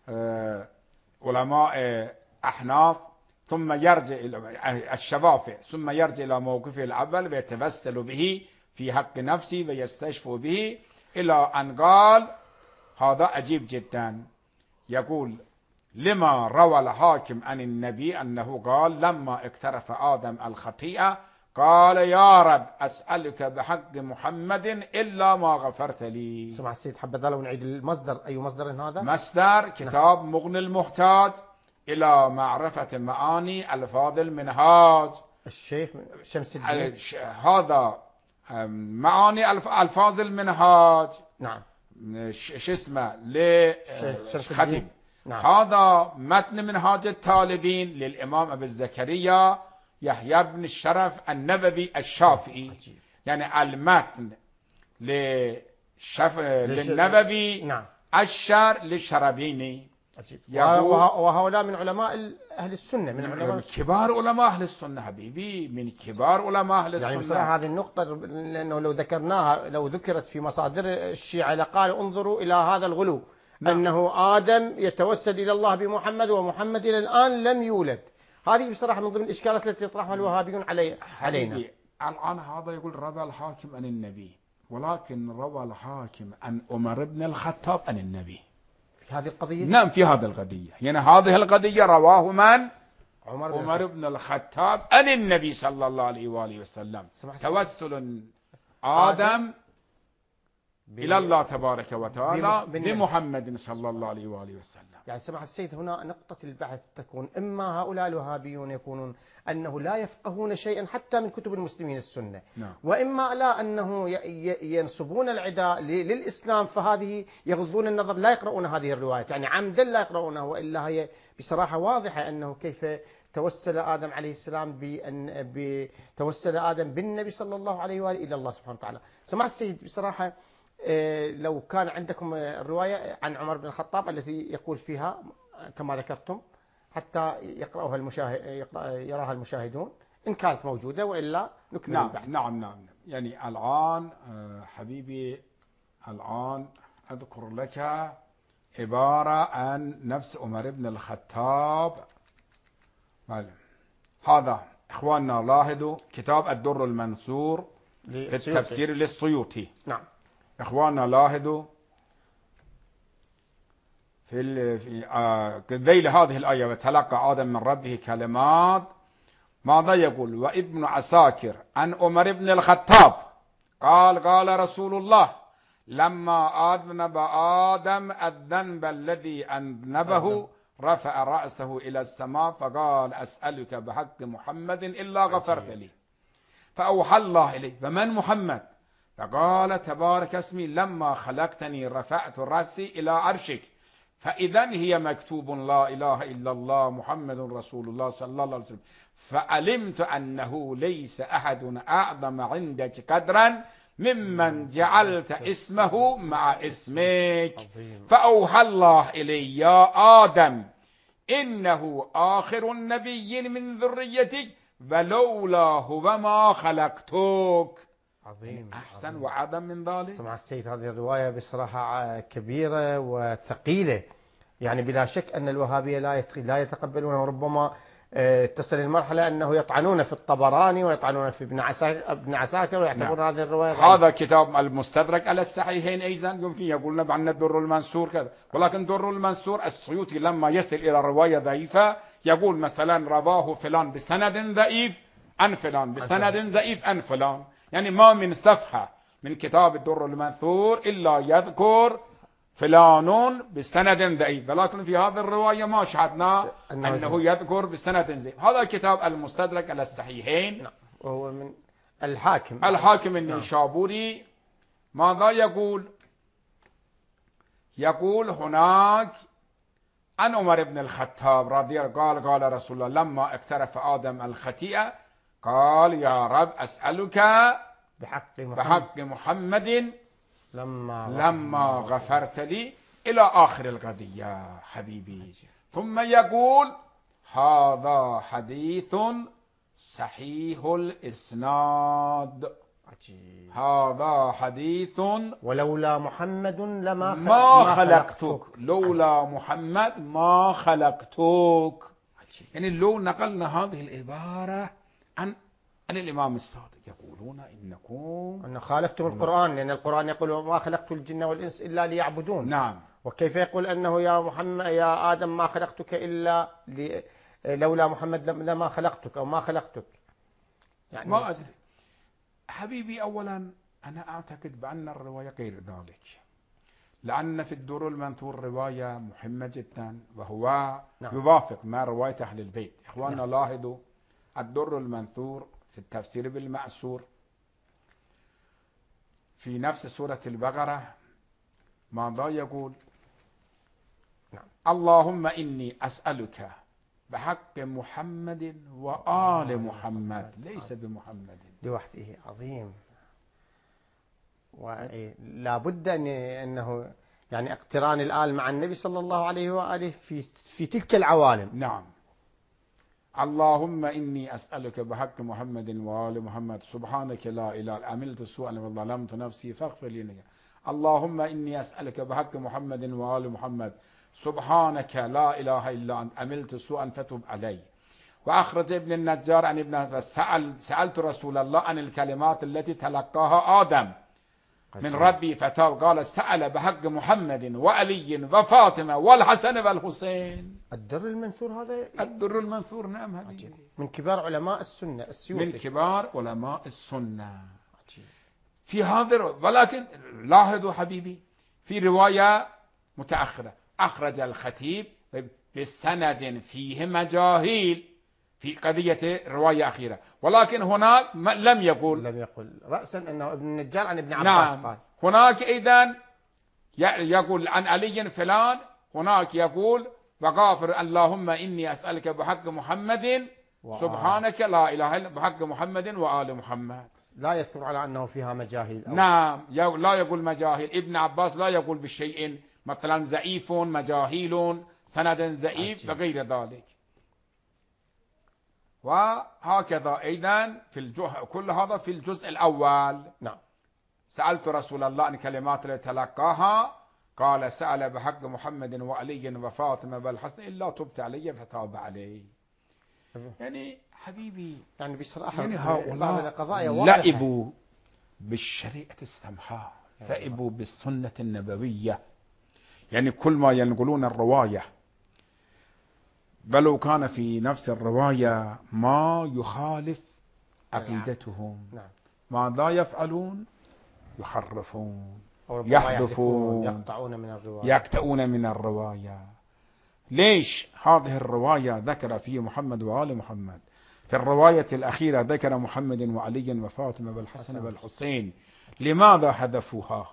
[SPEAKER 2] علماء أحناف، ثم يرجع إلى الشوافع، ثم يرجع إلى موقفه الأول ويتوسل به في حق نفسه ويستشفى به، إلى أن قال هذا عجيب جدا، يقول لما روى الحاكم عن النبي أنه قال لما اقترف آدم الخطيئة قال يا رب أسألك بحق محمد إلا ما غفرت لي.
[SPEAKER 1] سمع السيد حبذا لو نعيد المصدر، أي مصدر هذا؟
[SPEAKER 2] مصدر كتاب مغني المحتاج إلى معرفة معاني ألفاظ المنهاج،
[SPEAKER 1] الشيخ شمس الدين.
[SPEAKER 2] هذا معاني ألفاظ المنهاج.
[SPEAKER 1] نعم.
[SPEAKER 2] شو اسمه للخطيب.
[SPEAKER 1] نعم.
[SPEAKER 2] هذا متن منهاج الطالبين للإمام أبي زكريا يحيى بن الشرف النووي الشافعي.
[SPEAKER 1] عجيب.
[SPEAKER 2] يعني المتن للشف... للنووي.
[SPEAKER 1] نعم.
[SPEAKER 2] الشر للشربيني.
[SPEAKER 1] عجيب. وهؤلاء من علماء أهل السنة، من علماء
[SPEAKER 2] من كبار علماء أهل السنة حبيبي، من كبار علماء أهل السنة.
[SPEAKER 1] يعني بصراحة هذه النقطة، لأنه لو ذكرناها، لو ذكرت في مصادر الشيعة لقال انظروا إلى هذا الغلو. نعم. أنه آدم يتوسل إلى الله بمحمد ومحمد إلى الآن لم يولد. هذه بصراحة من ضمن الإشكالات التي يطرحها الوهابيون علي علينا.
[SPEAKER 2] الآن هذا يقول روى الحاكم عن النبي، ولكن روى الحاكم عن عمر بن الخطاب عن النبي
[SPEAKER 1] في هذه القضية.
[SPEAKER 2] نعم في هذه القضية، يعني هذه القضية رواه من؟
[SPEAKER 1] عمر,
[SPEAKER 2] عمر بن الخطاب عن النبي صلى الله عليه وآله وسلم. توسل آدم إلى الله تبارك وتعالى بمحمد صلى الله عليه وآله وسلم.
[SPEAKER 1] يعني سمع السيد، هنا نقطة البحث تكون إما هؤلاء الوهابيون يكونون أنه لا يفقهون شيئا حتى من كتب المسلمين السنة.
[SPEAKER 2] نعم.
[SPEAKER 1] وإما لا أنه ينصبون العداء للإسلام، فهذه يغضون النظر لا يقرؤون هذه الروايات، يعني عمدا لا يقرؤونها، وإلا هي بصراحة واضحة أنه كيف توسل آدم عليه السلام بأن بتوسل آدم بالنبي صلى الله عليه وآله إلى الله سبحانه وتعالى. سمع السيد، بصراحة لو كان عندكم الرواية عن عمر بن الخطاب التي يقول فيها كما ذكرتم حتى يقرأها المشاهد، يقرأ يراها المشاهدون، إن كانت موجودة، وإلا نكمل
[SPEAKER 2] نعم
[SPEAKER 1] البحث.
[SPEAKER 2] نعم نعم. يعني الآن حبيبي، الآن أذكر لك عبارة عن نفس عمر بن الخطاب. هذا إخواننا لاحظوا كتاب الدر المنثور في التفسير للسيوطي.
[SPEAKER 1] نعم.
[SPEAKER 2] إخواننا لاحظوا في في آه ذيل هذه الآية وتلقى آدم من ربه كلمات، ماذا يقول؟ وابن عساكر عن عمر بن الخطاب قال قال رسول الله لما أذنب آدم الذنب الذي أذنبه رفع رأسه إلى السماء فقال أسألك بحق محمد إلا غفرت لي. فأوحى الله إليه فمن محمد؟ فقال تبارك اسمي لما خلقتني رفعت رأسي إلى عرشك فإذا هي مكتوب لا إله إلا الله محمد رسول الله صلى الله عليه وسلم، فعلمت أنه ليس أحد أعظم عندك قدرا ممن جعلت اسمه مع اسمك. فأوحى الله إلي يا آدم إنه آخر النبي من ذريتك ولولا هو ما خلقتك.
[SPEAKER 1] عظيم.
[SPEAKER 2] أحسن وعظم من ذلك.
[SPEAKER 1] سمع السيد، هذه الرواية بصراحة كبيرة وثقيلة، يعني بلا شك أن الوهابية لا لا يتقبلونها، وربما تصل المرحلة أنه يطعنون في الطبراني ويطعنون في ابن عساكر, ابن عساكر ويعتبرون نعم. هذه الرواية غير.
[SPEAKER 2] هذا كتاب المستدرك على الصحيحين أيضا يمكن يقولون بعن الدر المنثور كذا، ولكن در المنثور السيوطي لما يصل إلى رواية ضعيفة يقول مثلا رواه فلان بسند ضعيف عن فلان بسند ضعيف عن فلان، يعني ما من صفحة من كتاب الدر المنثور إلا يذكر فلان بسند ضعيف، ولكن في هذه الرواية ما شاهدنا أنه يذكر بسند ضعيف. هذا كتاب المستدرك على الصحيحين.
[SPEAKER 1] نعم. وهو من الحاكم
[SPEAKER 2] الحاكم النيشابوري. ماذا يقول؟ يقول هناك عن عمر بن الخطاب رضي الله قال قال رسول الله لما اقترف آدم الخطيئة قال يا رب أسألك
[SPEAKER 1] بحق محمد,
[SPEAKER 2] بحق محمد
[SPEAKER 1] لما,
[SPEAKER 2] لما غفرت لي إلى آخر القضية حبيبي. ثم يقول هذا حديث صحيح الإسناد.
[SPEAKER 1] عجيب.
[SPEAKER 2] هذا حديث
[SPEAKER 1] ولولا محمد لما خلق
[SPEAKER 2] ما خلقتك.
[SPEAKER 1] خلقتك.
[SPEAKER 2] لولا محمد ما خلقتك.
[SPEAKER 1] عجيب.
[SPEAKER 2] يعني لو نقلنا هذه العبارة عن عن الإمام الصادق يقولون إنكم
[SPEAKER 1] أن خالفتم القرآن، لأن القرآن يقول وما خلقت الجن والإنس إلا ليعبدون.
[SPEAKER 2] نعم.
[SPEAKER 1] وكيف يقول أنه يا محمد يا آدم ما خلقتك إلا ل... لولا محمد لما خلقتك أو ما خلقتك. يعني
[SPEAKER 2] ما أدري حبيبي. أولا أنا أعتقد بأن الرواية غير ذلك، لأن في الدر المنثور رواية مهمة جدا، وهو
[SPEAKER 1] نعم.
[SPEAKER 2] يوافق ما رواية أهل البيت. إخواننا
[SPEAKER 1] نعم.
[SPEAKER 2] لاحظوا الدر المنثور في التفسير بالمأسور في نفس سورة البقرة ماذا يقول؟
[SPEAKER 1] نعم.
[SPEAKER 2] اللهم إني أسألك بحق محمد وآل محمد، ليس بمحمد
[SPEAKER 1] لوحده. عظيم. ولا بد أن أنه يعني اقتران الآل مع النبي صلى الله عليه وآله في في تلك العوالم.
[SPEAKER 2] نعم. اللهم إني أسألك بحق محمد وآل محمد سبحانك لا إله عملت سوءا وظلمت نفسي فاغفر لي. اللهم إني أسألك بحق محمد وآل محمد سبحانك لا إله إلا أنت عملت سوءا فتب علي. وأخرج ابن النجار عن ابن سأل سألت رسول الله عن الكلمات التي تلقاها آدم من ربي فتاب، قال سأل بحق محمد وعلي وفاطمة والحسن والحسين.
[SPEAKER 1] الدر المنثور هذا
[SPEAKER 2] الدر المنثور. نعم هذه
[SPEAKER 1] من كبار علماء السنة السيوطي.
[SPEAKER 2] من كبار علماء السنة.
[SPEAKER 1] عجيب.
[SPEAKER 2] في هذا. ولكن لاحظوا حبيبي في رواية متأخرة أخرج الخطيب بسند فيه مجاهيل في قضية رواية أخيرة، ولكن هناك لم يقول
[SPEAKER 1] لم يقل رأسا أنه ابن النجار عن ابن عباس.
[SPEAKER 2] نعم.
[SPEAKER 1] قال
[SPEAKER 2] هناك أيضا يقول عن علي فلان، هناك يقول وغافر اللهم إني أسألك بحق محمد سبحانك لا إله إلا بحق محمد وآل محمد.
[SPEAKER 1] لا يذكر على أنه فيها مجاهيل أو
[SPEAKER 2] نعم. لا يقول مجاهيل. ابن عباس لا يقول بالشيء مثلا ضعيف مجاهيل سند ضعيف وغير ذلك. وهكذا أيضا في الجزء كل هذا في الجزء الأول.
[SPEAKER 1] نعم.
[SPEAKER 2] سألت رسول الله عن كلمات التي تلقاها قال سأل بحق محمد وعلي وفاطمة والحسن إلا تبت علي فتاب علي. يعني حبيبي
[SPEAKER 1] يعني بصراحة
[SPEAKER 2] يعني
[SPEAKER 1] هؤلاء
[SPEAKER 2] لعبوا بالشريعة السمحاء، لعبوا بالسنة النبوية. يعني كل ما ينقلون الرواية بل كان في نفس الرواية ما يخالف عقيدتهم.
[SPEAKER 1] نعم.
[SPEAKER 2] ماذا يفعلون؟ يحرفون
[SPEAKER 1] يحذفون يقطعون من الرواية
[SPEAKER 2] يقطعون من الرواية. ليش هذه الرواية ذكر في محمد وآل محمد، في الرواية الأخيرة ذكر محمد وعلي وفاطمة والحسن والحسين؟ لماذا حذفوها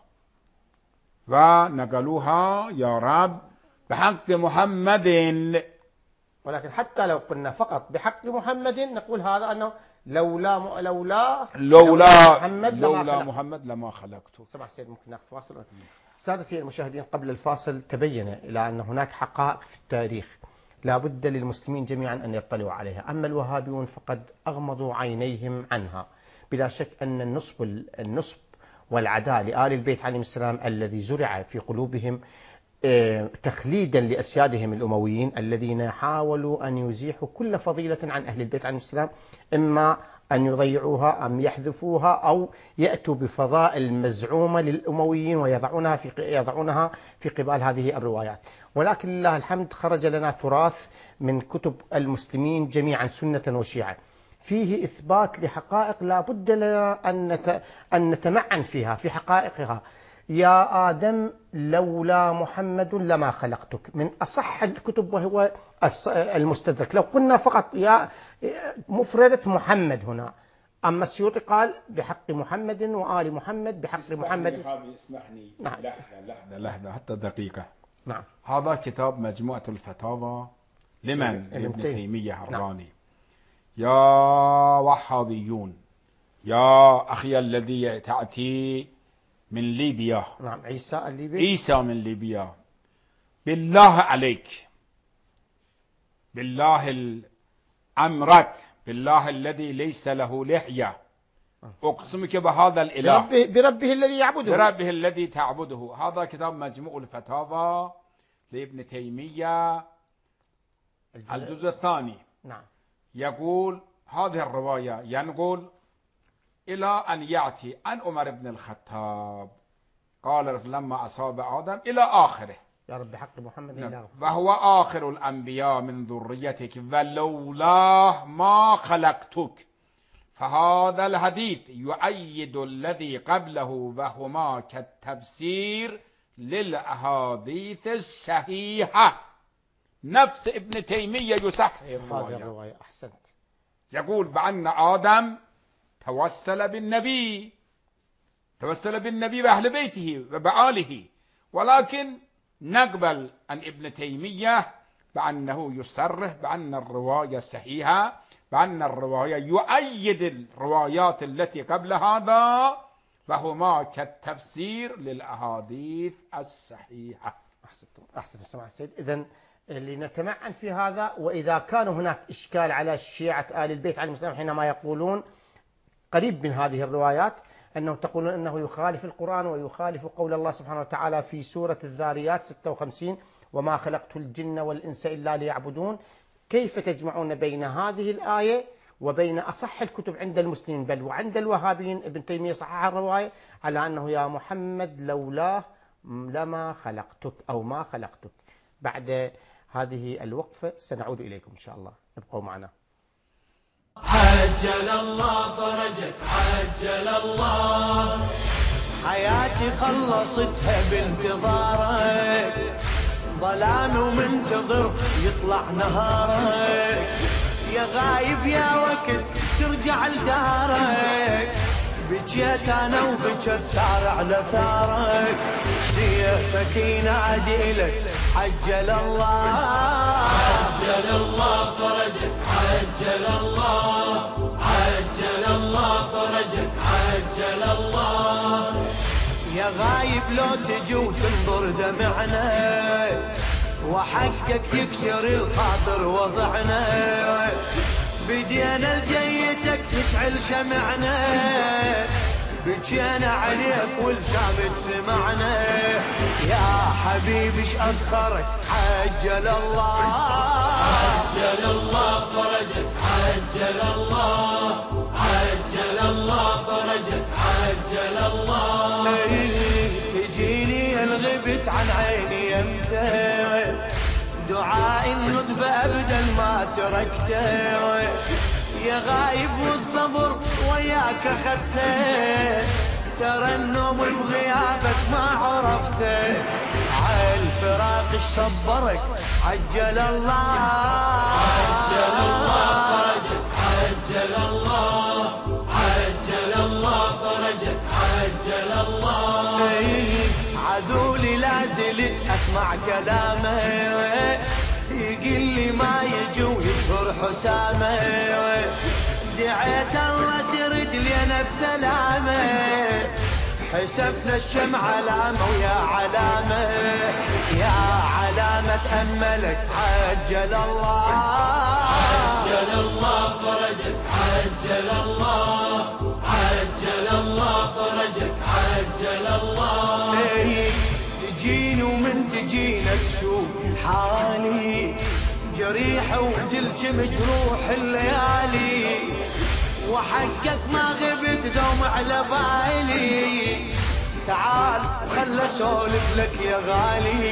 [SPEAKER 2] ونقلوها يا رب بحق محمد؟
[SPEAKER 1] ولكن حتى لو قلنا فقط بحق محمد نقول هذا أنه لولا م... لولا
[SPEAKER 2] لولا
[SPEAKER 1] محمد
[SPEAKER 2] لولا
[SPEAKER 1] لما
[SPEAKER 2] محمد لما خلقته.
[SPEAKER 1] سمع سيد ممكن ناخذ فاصل. سادتي المشاهدين قبل الفاصل تبين إلى أن هناك حقائق في التاريخ لا بد للمسلمين جميعا أن يطلعوا عليها. أما الوهابيون فقد أغمضوا عينيهم عنها. بلا شك أن النصب النصب والعداء لآل البيت عليهم السلام الذي زرع في قلوبهم تخليدا لأسيادهم الأمويين الذين حاولوا أن يزيحوا كل فضيلة عن أهل البيت عليهم السلام، إما أن يضيعوها أم يحذفوها أو يأتوا بفضائل مزعومة للأمويين ويضعونها في يضعونها في قبال هذه الروايات. ولكن لله الحمد خرج لنا تراث من كتب المسلمين جميعا سنة وشيعة فيه إثبات لحقائق لا بد لنا أن أن نتمعن فيها في حقائقها. يا آدم لولا محمد لما خلقتك، من أصح الكتب وهو المستدرك. لو قلنا فقط يا مفردة محمد هنا، أما السيوطي قال بحق محمد وآل محمد بحق
[SPEAKER 2] اسمحني
[SPEAKER 1] محمد.
[SPEAKER 2] اسمحني
[SPEAKER 1] نعم.
[SPEAKER 2] لحظة لحظة لحظة حتى دقيقة.
[SPEAKER 1] نعم.
[SPEAKER 2] هذا كتاب مجموعة الفتاوى لمن؟ لابن تيمية الراني. نعم. يا وهابيون يا أخي الذي تأتي من ليبيا.
[SPEAKER 1] نعم. عيسى الليبي.
[SPEAKER 2] عيسى من ليبيا، بالله عليك بالله الأمرت، بالله الذي ليس له لحية، أقسمك بهذا الإله،
[SPEAKER 1] بربه, بربه الذي يعبده،
[SPEAKER 2] بربه الذي تعبده. هذا كتاب مجموع الفتاوى لابن تيمية الجزء الثاني.
[SPEAKER 1] نعم.
[SPEAKER 2] يقول هذه الرواية ينقل إلى أن يأتي عن عمر بن الخطاب قال لما أصاب آدم إلى آخره.
[SPEAKER 1] يا رب حق محمد
[SPEAKER 2] نعم.
[SPEAKER 1] الله.
[SPEAKER 2] وهو آخر الأنبياء من ذريتك ولولاه ما خلقتك. فهذا الحديث يؤيد الذي قبله وهما كالتفسير للأحاديث الصحيحة. نفس ابن تيمية يصحح
[SPEAKER 1] هذه الرواية. أحسنت.
[SPEAKER 2] يقول بأن آدم توسل بالنبي، توسل بالنبي وأهل بيته وبآله، ولكن نقبل عن ابن تيمية بأنه يصرح بأن الرواية صحيحة، بأن الرواية يؤيد الروايات التي قبل هذا، وهما كالتفسير للأحاديث الصحيحة.
[SPEAKER 1] أحسنت أحسنت سماحة السيد. إذن لنتمعن في هذا. وإذا كان هناك إشكال على شيعة آل البيت عليهم السلام حينما يقولون قريب من هذه الروايات أنه تقولون أنه يخالف القرآن ويخالف قول الله سبحانه وتعالى في سورة الذاريات ستة وخمسين وما خلقت الجن والإنس إلا ليعبدون، كيف تجمعون بين هذه الآية وبين أصح الكتب عند المسلمين بل وعند الوهابيين؟ ابن تيمية صحح الرواية على أنه يا محمد لولاه لما خلقتك أو ما خلقتك. بعد هذه الوقفة سنعود إليكم إن شاء الله، ابقوا معنا.
[SPEAKER 3] عجل الله فرجك، عجل الله حياتي خلصتها بانتظارك، ظلام ومنتظر يطلع نهارك، يا غايب يا وقت ترجع لدارك، بجيت انا وبجت ثار على ثارك، سيفك ينادي لك عجل الله، عجل الله فرجك، عجل الله، عجل الله فرجك، عجل الله، يا غايب لو تجي وتنظر دمعنا، وحقك يكسر الخاطر وضعنا، بدينا لجيتك نشعل شمعنا، بجينا عليك والشامت سمعنا، يا حبيبي ايش اذكرك عجل الله، عجل الله فرجك، عجل الله، عجل الله فرجك، عجل الله، تجيني الغبت عن عيني يمتى، دعاء الندبة ابدا ما تركته، يا غايب والصبر وياك اخذته، ترى النوم بغيابك ما عرفته، عالفراق ايش صبرك عجل الله، عجل الله فرجك، عجل الله، عجل الله فرجك، عجل الله، عذولي لا زلت اسمع كلامه، يقول لي ما يجي ويشهر حسامه، دعيت الله ترد لنا بسلامه، حسبنا الشمع علامه ويا علامه، يا علامه املك عجل الله، عجل الله فرجك، عجل الله، عجل الله فرجك، عجل الله، تجيني ومن تجينا تشوف حالي، جريحة وتلجم جروح الليالي، وحقك ما غبت دوم على بالي، تعال خل اسولف لك يا غالي،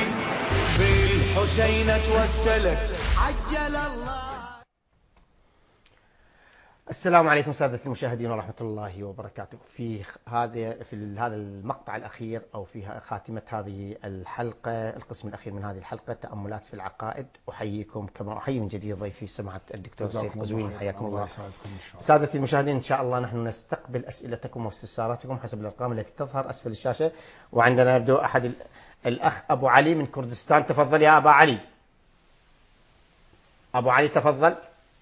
[SPEAKER 3] بالحسين اتوسلك عجل الله.
[SPEAKER 1] السلام عليكم سادة المشاهدين ورحمة الله وبركاته. في هذا في هذا المقطع الأخير أو في خاتمة هذه الحلقة، القسم الأخير من هذه الحلقة، تأملات في العقائد، أحييكم كما أحيي من جديد ضيفي سماحة الدكتور سيد قزوين، حياكم الله. سادتي المشاهدين إن شاء الله نحن نستقبل أسئلتكم واستفساراتكم حسب الأرقام التي تظهر أسفل الشاشة. وعندنا يبدو أحد الأخ أبو علي من كردستان. تفضل يا أبا علي. أبو علي تفضل.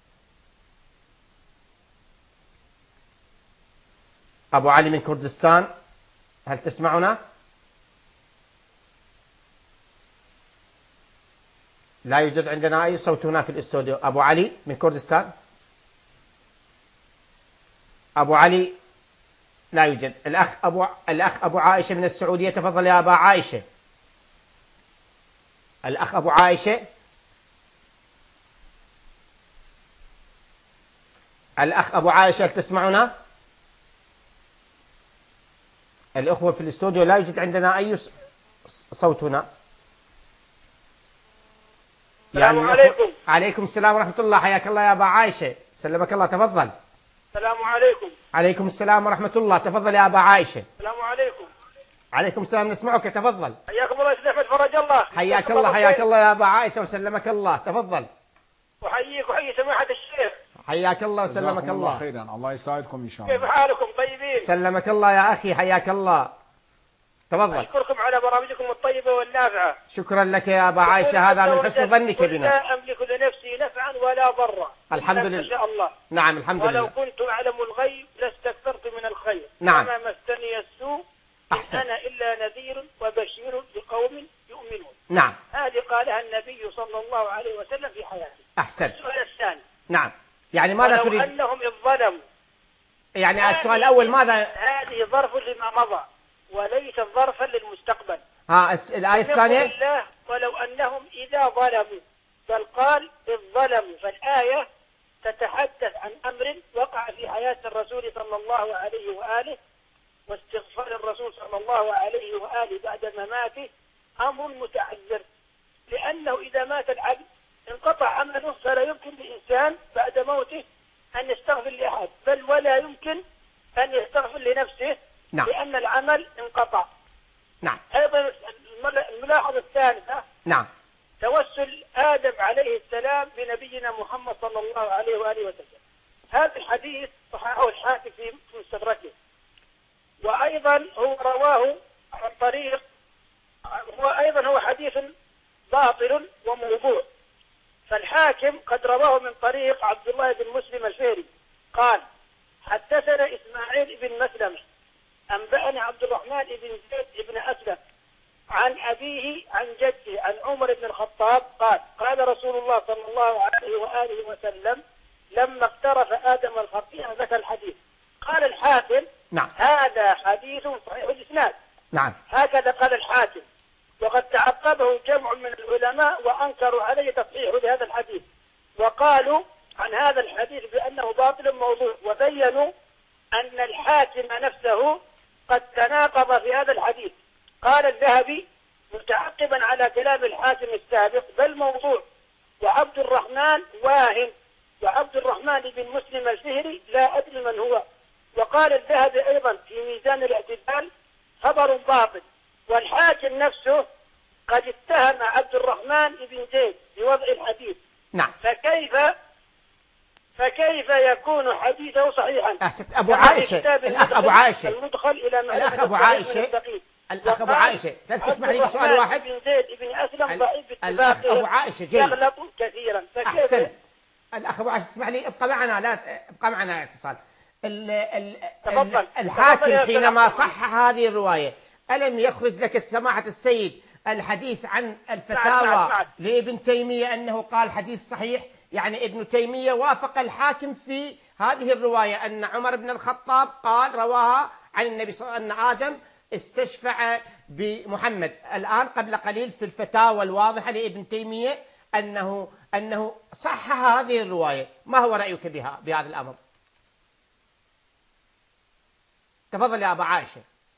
[SPEAKER 1] أبو علي من كردستان، هل تسمعنا؟ لا يوجد عندنا أي صوت هنا في الاستوديو. أبو علي من كردستان. أبو علي لا يوجد. الأخ أبو الأخ أبو عائشة من السعودية، تفضل يا أبا عائشة. الأخ أبو عائشة. الأخ أبو عائشة، هل تسمعنا؟ الأخوة في الاستوديو لا يوجد عندنا أي صوت هنا.
[SPEAKER 4] السلام
[SPEAKER 1] يعني
[SPEAKER 4] عليكم.
[SPEAKER 1] عليكم السلام ورحمة الله. حياك الله يا أبا عائشة، سلمك الله، تفضل.
[SPEAKER 4] السلام عليكم.
[SPEAKER 1] عليكم السلام ورحمة الله، تفضل يا أبا عائشة.
[SPEAKER 4] السلام عليكم.
[SPEAKER 1] عليكم السلام، نسمعك، تفضل.
[SPEAKER 4] حياكم الله سيدي أحمد، فرج الله.
[SPEAKER 1] حياك الله حياك الله يا أبا عائشة وسلمك الله، تفضل.
[SPEAKER 4] أحييك وحيي سماحة الشيخ.
[SPEAKER 1] حياك الله وسلمك الله.
[SPEAKER 2] الله خيرا، الله يساعدكم إن شاء الله.
[SPEAKER 4] كيف حالكم؟ طيبين؟
[SPEAKER 1] سلمك الله يا أخي، حياك الله، تفضل.
[SPEAKER 4] أشكركم على برامجكم الطيبة والنافعة.
[SPEAKER 1] شكرا لك يا أبا عائشة، هذا من حسن ظنك بنا.
[SPEAKER 4] لا أملك لنفسي نفعا ولا ضرا.
[SPEAKER 1] الحمد لله.
[SPEAKER 4] ما شاء الله.
[SPEAKER 1] نعم الحمد لله.
[SPEAKER 4] ولو كنت أعلم الغيب لاستكثرت من الخير.
[SPEAKER 1] نعم.
[SPEAKER 4] وما مسني السوء.
[SPEAKER 1] أحسن.
[SPEAKER 4] أنا إلا نذير وبشير لقوم يؤمنون.
[SPEAKER 1] نعم.
[SPEAKER 4] هذه قالها النبي صلى الله عليه وسلم في حياته.
[SPEAKER 1] أحسن.
[SPEAKER 4] السؤال الثاني.
[SPEAKER 1] نعم. يعني ماذا
[SPEAKER 4] ولو
[SPEAKER 1] تريد؟
[SPEAKER 4] أنهم إذ ظلموا.
[SPEAKER 1] يعني السؤال الأول ماذا؟
[SPEAKER 4] هذه ظرف لما مضى وليس ظرفا للمستقبل.
[SPEAKER 1] ها الآية الثانية.
[SPEAKER 4] الله ولو أنهم إذا ظلموا، بل قال إذ ظلموا، فالآية تتحدث عن أمر وقع في حياة الرسول صلى الله عليه وآله، واستغفار الرسول صلى الله عليه وآله بعد مماته أمر متعذر، لأنه إذا مات العبد انقطع عمله، فلا يمكن لإنسان بعد موته أن يستغفر لأحد، بل ولا يمكن أن يستغفر لنفسه.
[SPEAKER 1] نعم.
[SPEAKER 4] لأن العمل انقطع.
[SPEAKER 1] نعم.
[SPEAKER 4] أيضا الملاحظة الثالثة.
[SPEAKER 1] نعم.
[SPEAKER 4] توسل آدم عليه السلام بنبينا محمد صلى الله عليه وآله وسلم. هذا الحديث صححه الحاكم في مستدركه، وأيضا هو رواه عن طريق، هو أيضا هو حديث باطل وموضوع. فالحاكم قد رواه من طريق عبد الله بن مسلم الفهري قال حدثنا إسماعيل بن مسلمة أنبأني عبد الرحمن بن زيد بن أسلم عن أبيه عن جده عن عمر بن الخطاب قال قال رسول الله صلى الله عليه وآله وسلم لما اقترف آدم الخطيئة، ذكر الحديث. قال الحاكم
[SPEAKER 1] نعم.
[SPEAKER 4] هذا حديث صحيح الإسناد.
[SPEAKER 1] نعم.
[SPEAKER 4] هكذا قال الحاكم، وقد تعقبه جمع من العلماء وأنكروا عليه تصحيحه لهذا الحديث، وقالوا عن هذا الحديث بأنه باطل موضوع، وبينوا أن الحاكم نفسه قد تناقض في هذا الحديث. قال الذهبي متعقبا على كلام الحاكم السابق بل موضوع، وعبد الرحمن واهن، وعبد الرحمن بن مسلم الفهري لا أدري من هو. وقال الذهبي أيضا في ميزان الاعتدال خبر باطل، والحاكم نفسه قد اتهم عبد الرحمن بن زيد بوضع الحديث.
[SPEAKER 1] نعم.
[SPEAKER 4] فكيف فكيف يكون حديثه صحيحا؟
[SPEAKER 1] أحسن. أبو عائشة، الأخ أبو عائشة،
[SPEAKER 4] المدخل إلى
[SPEAKER 1] الأخ أبو عائشة، الأخ أبو عائشة، تسمح لي بسؤال واحد؟
[SPEAKER 4] بن زيد بن أسلم ضعيف
[SPEAKER 1] الأخ أبو عائشة جيد.
[SPEAKER 4] يغلط كثيرا.
[SPEAKER 1] أحسنت. الأخ أبو عائشة تسمح لي، ابقى معنا، لا ابقى معنا اتصال. ال ال
[SPEAKER 4] تفضل.
[SPEAKER 1] الحاكم
[SPEAKER 4] تفضل
[SPEAKER 1] حينما صح هذه الرواية ألم يخرج لك سماحة السيد الحديث عن الفتاوى
[SPEAKER 4] نعم نعم.
[SPEAKER 1] لابن تيمية أنه قال حديث صحيح؟ يعني ابن تيمية وافق الحاكم في هذه الرواية أن عمر بن الخطاب قال رواها عن النبي صلى الله عليه وسلم أن آدم استشفع بمحمد. الآن قبل قليل في الفتاوى الواضحة لابن تيمية أنه أنه صح هذه الرواية. ما هو رأيك بها بهذا الأمر؟ تفضل يا أبو عائشة.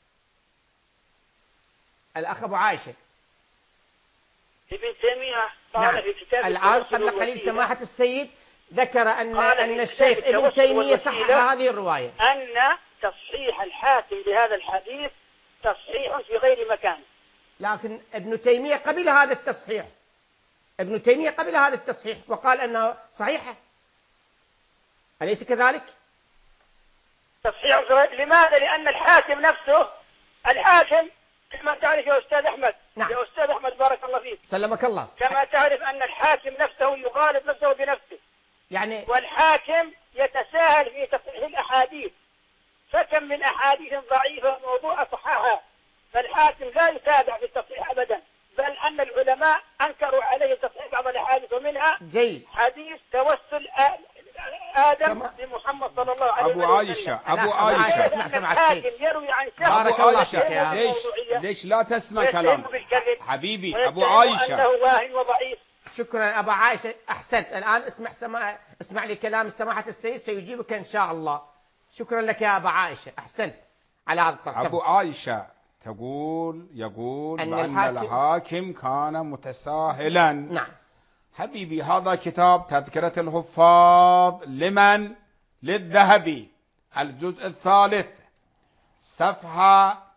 [SPEAKER 1] الأخ أبو عائشة.
[SPEAKER 4] ابن تيمية قال
[SPEAKER 1] نعم.
[SPEAKER 4] في كتاب
[SPEAKER 1] الآن قبل قليل سماحة السيد ذكر أن أن الشيخ ابن
[SPEAKER 4] التوسل
[SPEAKER 1] تيمية صحح
[SPEAKER 4] والوسيلة
[SPEAKER 1] هذه الرواية.
[SPEAKER 4] أن تصحيح الحاكم لهذا الحديث تصحيح في غير مكان.
[SPEAKER 1] لكن ابن تيمية قبل هذا التصحيح. ابن تيمية قبل هذا التصحيح وقال أنه صحيحة. أليس كذلك؟
[SPEAKER 4] تصحيح في غير. لماذا؟ لأن الحاكم نفسه، الحاكم كما تعرف يا أستاذ أحمد.
[SPEAKER 1] نعم.
[SPEAKER 4] يا أستاذ أحمد بارك الله فيك.
[SPEAKER 1] سلمك الله.
[SPEAKER 4] كما تعرف أن الحاكم نفسه يغالب نفسه بنفسه.
[SPEAKER 1] يعني
[SPEAKER 4] والحاكم يتساهل في تصحيح الأحاديث، فكم من أحاديث ضعيفة موضوع صححها، فالحاكم لا يتابع في التصحيح أبدا، بل أن العلماء أنكروا عليه تصحيح بعض الأحاديث ومنها
[SPEAKER 1] جيد.
[SPEAKER 4] حديث توسل آدم
[SPEAKER 1] سمع.
[SPEAKER 4] بمحمد صلى الله عليه وسلم.
[SPEAKER 2] أبو عائشة أبو
[SPEAKER 1] أبو عائشة
[SPEAKER 2] عائشة
[SPEAKER 1] اسمع سمع
[SPEAKER 4] الحاكم
[SPEAKER 1] السيد.
[SPEAKER 4] يروي عن شخص
[SPEAKER 1] بارك
[SPEAKER 2] أبو
[SPEAKER 1] الله
[SPEAKER 2] عائشة
[SPEAKER 1] فيك يا
[SPEAKER 2] ليش ليش لا تسمع كلام حبيبي أبو عائشة؟
[SPEAKER 4] أنه واهن وضعيف.
[SPEAKER 1] شكرا أبا عائشة، أحسنت. الآن اسمع سماع اسمع لي كلام سماحة السيد سيجيبك إن شاء الله. شكرا لك يا أبا عائشة، أحسنت على هذا الطرف.
[SPEAKER 2] أبو عائشة تقول يقول
[SPEAKER 1] أن
[SPEAKER 2] بأن
[SPEAKER 1] الحاكم,
[SPEAKER 2] الحاكم كان متساهلا.
[SPEAKER 1] نعم
[SPEAKER 2] حبيبي هذا كتاب تذكرة الحفاظ لمن؟ للذهبي، الجزء الثالث صفحة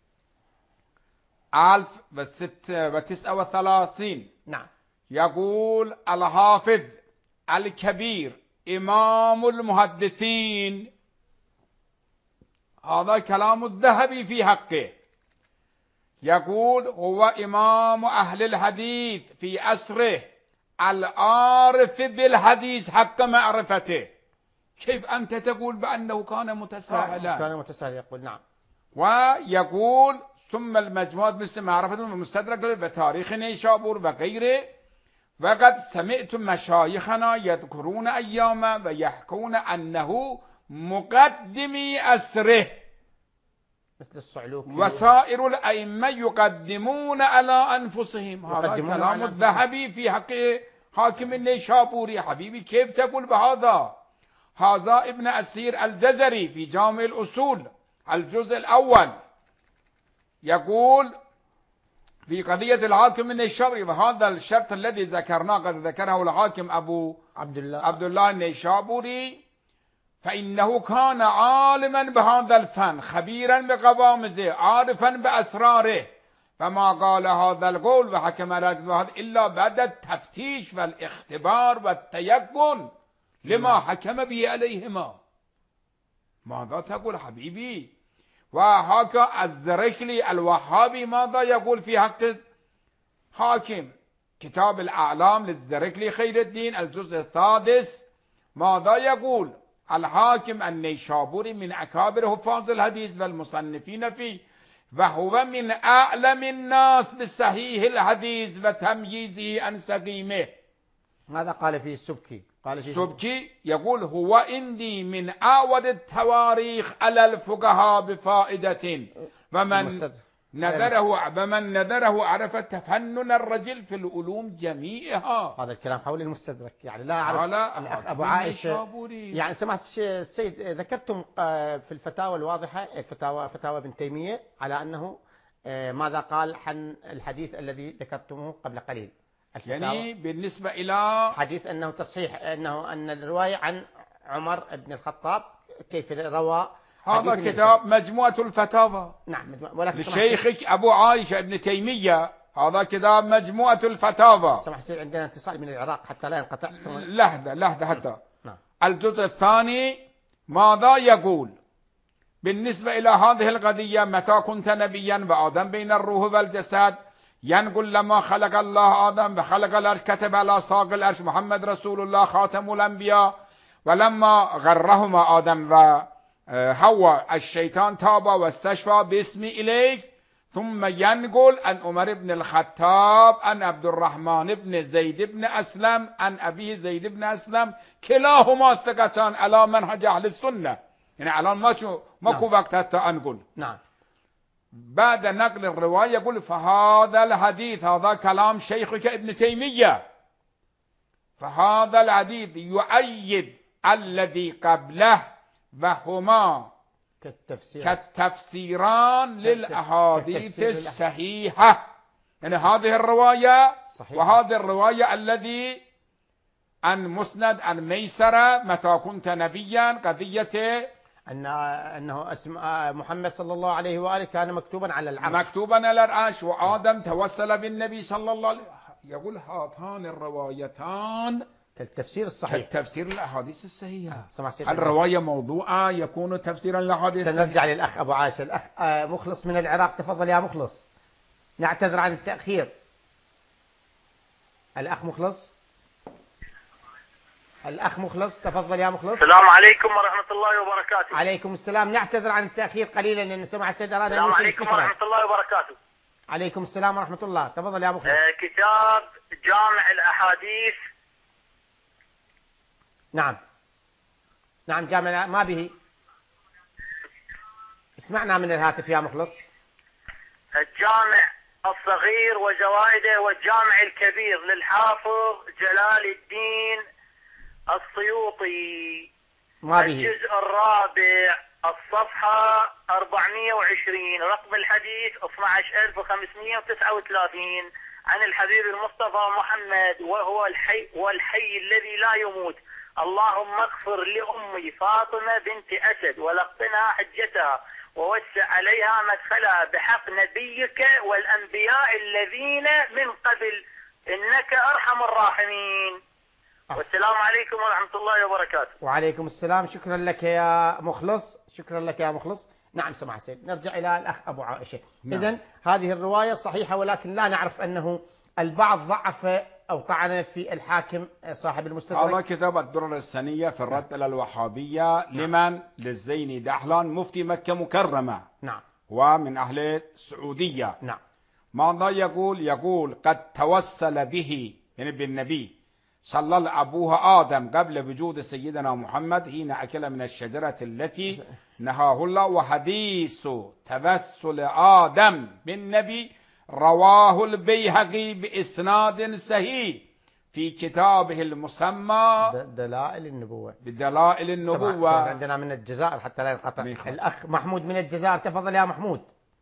[SPEAKER 2] ألف وتسعة وثلاثين.
[SPEAKER 1] نعم.
[SPEAKER 2] يقول الحافظ الكبير إمام المحدثين، هذا كلام الذهبي في حقه، يقول هو إمام أهل الحديث في عصره العارف بالحديث حق معرفته. كيف أنت تقول بأنه كان متساهلا؟
[SPEAKER 1] كان متساهلا يقول. نعم.
[SPEAKER 2] ويقول ثم المجموعة مثل معرفة المستدرك بتاريخ نيشابور وغيره، وقد سمعت مشايخنا يذكرون أياما ويحكون أنه مقدمي أسره،
[SPEAKER 1] مثل الصعلوكي
[SPEAKER 2] وسائر الأئمة يقدمون على أنفسهم. هذا كلام الذهبي في حق حاكم النيشابوري. حبيبي كيف تقول بهذا؟ هذا ابن أسير الجزري في جامع الأصول الجزء الأول يقول في قضية الحاكم النيشابوري، وهذا الشرط الذي ذكرناه قد ذكره الحاكم أبو
[SPEAKER 1] عبد الله
[SPEAKER 2] عبد الله النيشابوري، فإنه كان عالما بهذا الفن، خبيرا بقوامزه، عارفا بأسراره، فما قال هذا القول وحكم على هذا إلا بعد التفتيش والاختبار والتيقن لما حكم به عليهما. ماذا تقول حبيبي؟ وهكا الزركلي الوهابي ماذا يقول في حق حاكم؟ كتاب الأعلام للزركلي خير الدين الجزء السادس ماذا يقول؟ الحاكم النيشابوري من أكابر حفاظ الحديث والمصنفين فيه، وهو من أعلم الناس بصحيح الحديث وتمييزه عن سقيمه.
[SPEAKER 1] ماذا قال فيه السبكي؟ قال فيه
[SPEAKER 2] السبكي يقول هو عندي من أعود التواريخ على الفقهاء بفائدة، ومن نذره ومن نذره عرف تفنن الرجل في العلوم جميعها.
[SPEAKER 1] هذا الكلام حول المستدرك، يعني لا أعرف.
[SPEAKER 2] الأخ
[SPEAKER 1] أبو عائشة يعني سمعت السيد ذكرتم في الفتاوى الواضحة، الفتاوى فتاوى ابن تيمية، على أنه ماذا قال عن الحديث الذي ذكرتموه قبل قليل.
[SPEAKER 2] يعني بالنسبة إلى
[SPEAKER 1] حديث أنه تصحيح أنه أن الرواية عن عمر بن الخطاب كيف روى
[SPEAKER 2] هذا كتاب مجموعة الفتاوى.
[SPEAKER 1] نعم.
[SPEAKER 2] لشيخك أبو عائشة ابن تيمية، هذا كتاب مجموعة الفتاوى.
[SPEAKER 1] سمح سير عندنا اتصال من العراق حتى لا ينقطع.
[SPEAKER 2] لحظة لحظة حتى.
[SPEAKER 1] نعم.
[SPEAKER 2] الجزء الثاني ماذا يقول بالنسبة إلى هذه القضية؟ متى كنت نبيا وآدم بين الروح والجسد، ينقل لما خلق الله آدم وخلق الأرش كتب على ساق الأرش محمد رسول الله خاتم الأنبياء، ولما غرهما آدم و حواء الشيطان تاب واستشفى باسمي إليك، ثم ينقل عن عمر بن الخطاب عن عبد الرحمن بن زيد بن أسلم عن أبيه زيد بن أسلم، كلاهما ثقتان على منهج أهل السنة. يعني الآن ماكو ماكو وقت حتى أنقل.
[SPEAKER 1] نعم.
[SPEAKER 2] بعد نقل الرواية يقول فهذا الحديث، هذا كلام شيخك ابن تيمية، فهذا الحديث يؤيد الذي قبله، وهما
[SPEAKER 1] كالتفسير
[SPEAKER 2] كالتفسيران للأحاديث الصحيحة. يعني هذه الرواية صحيح، وهذه الرواية الذي عن مسند عن ميسرة متى كنت نبيا، قضية
[SPEAKER 1] أن أنه اسم محمد صلى الله عليه وآله كان مكتوبا على العرش،
[SPEAKER 2] مكتوبا على العرش، وآدم توسل بالنبي صلى الله عليه وسلم. يقول هاتان الروايتان
[SPEAKER 1] التفسير الصحيح،
[SPEAKER 2] التفسير الأحاديث الصحيحة.
[SPEAKER 1] آه.
[SPEAKER 2] الرواية موضوعة يكون تفسيرا للأحاديث.
[SPEAKER 1] سنرجع للأخ أبو عائشة. الأخ مخلص من العراق، تفضل يا مخلص. نعتذر عن التأخير. الأخ مخلص الأخ مخلص تفضل يا مخلص.
[SPEAKER 5] السلام عليكم ورحمة الله وبركاته.
[SPEAKER 1] عليكم السلام. نعتذر عن التأخير قليلا لأن سمع السيد أراد أن
[SPEAKER 5] السلام
[SPEAKER 1] يوصل
[SPEAKER 5] عليكم
[SPEAKER 1] الفكرة.
[SPEAKER 5] ورحمة الله وبركاته.
[SPEAKER 1] عليكم السلام ورحمة الله. تفضل يا مخلص.
[SPEAKER 5] آه كتاب جامع الأحاديث.
[SPEAKER 1] نعم نعم جامع ما به. اسمعنا من الهاتف يا مخلص.
[SPEAKER 5] الجامع الصغير وزوائده والجامع الكبير للحافظ جلال الدين السيوطي.
[SPEAKER 1] ما به.
[SPEAKER 5] الجزء الرابع الصفحة أربعمئة وعشرين رقم الحديث اثني عشر ألف وخمسمئة وتسعة وثلاثين عن الحبيب المصطفى محمد وهو الحي والحي الذي لا يموت. اللهم اغفر لأمي فاطمة بنت أسد ولقنها حجتها ووسع عليها مدخلها بحق نبيك والأنبياء الذين من قبل إنك أرحم الراحمين. والسلام عليكم ورحمة الله وبركاته.
[SPEAKER 1] وعليكم السلام. شكرا لك يا مخلص. شكرا لك يا مخلص. نعم سمع سيد. نرجع إلى الأخ أبو عائشة. نعم. إذن هذه الرواية صحيحة ولكن لا نعرف أنه البعض ضعف أو طعن في الحاكم صاحب المستدرك.
[SPEAKER 2] هذا كتاب الدرر السنية في الرد على الوهابية. نعم. لمن؟ للزيني دحلان مفتي مكة مكرمة.
[SPEAKER 1] نعم.
[SPEAKER 2] ومن أهل السعودية.
[SPEAKER 1] نعم.
[SPEAKER 2] ماذا يقول؟ يقول قد توسل به يعني بالنبي صلى الله أبوها آدم قبل وجود سيدنا محمد حين أكل من الشجرة التي نهاه الله. وحديث توسل آدم بالنبي رواه البيهقي بإسناد صحيح في كتابه المسمى
[SPEAKER 1] دلائل النبوة.
[SPEAKER 2] بدلائل النبوة.
[SPEAKER 1] عندنا من الجزائر حتى لا ينقطع. الأخ محمود من الجزائر. تفضل يا محمود.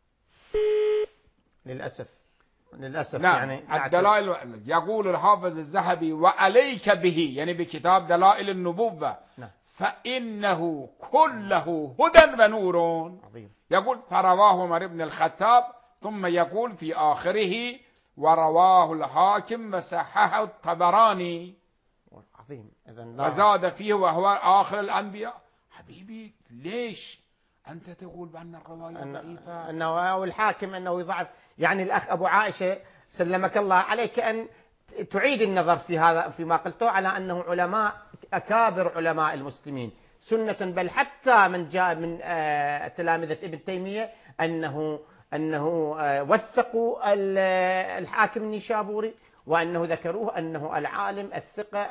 [SPEAKER 1] للأسف للأسف.
[SPEAKER 2] نعم.
[SPEAKER 1] يعني
[SPEAKER 2] الدلائل يقول الحافظ الذهبي وعليك به يعني بكتاب دلائل النبوة. نعم. فإنه كله هدى ونور. عظيم. يقول فرواه عمر بن الخطاب ثم يقول في آخره ورواه الحاكم وصححه الطبراني.
[SPEAKER 1] عظيم. إذن
[SPEAKER 2] وزاد فيه وهو آخر الأنبياء. حبيبي ليش أنت تقول بأن الرواية ضعيفة؟
[SPEAKER 1] أنه الحاكم أنه يضعف. يعني الأخ أبو عائشة سلمك الله عليك أن تعيد النظر في هذا فيما قلته على أنه علماء أكابر علماء المسلمين سنة بل حتى من جاء من تلامذة ابن تيمية أنه أنه وثقوا الحاكم النيشابوري وأنه ذكروه أنه العالم الثقة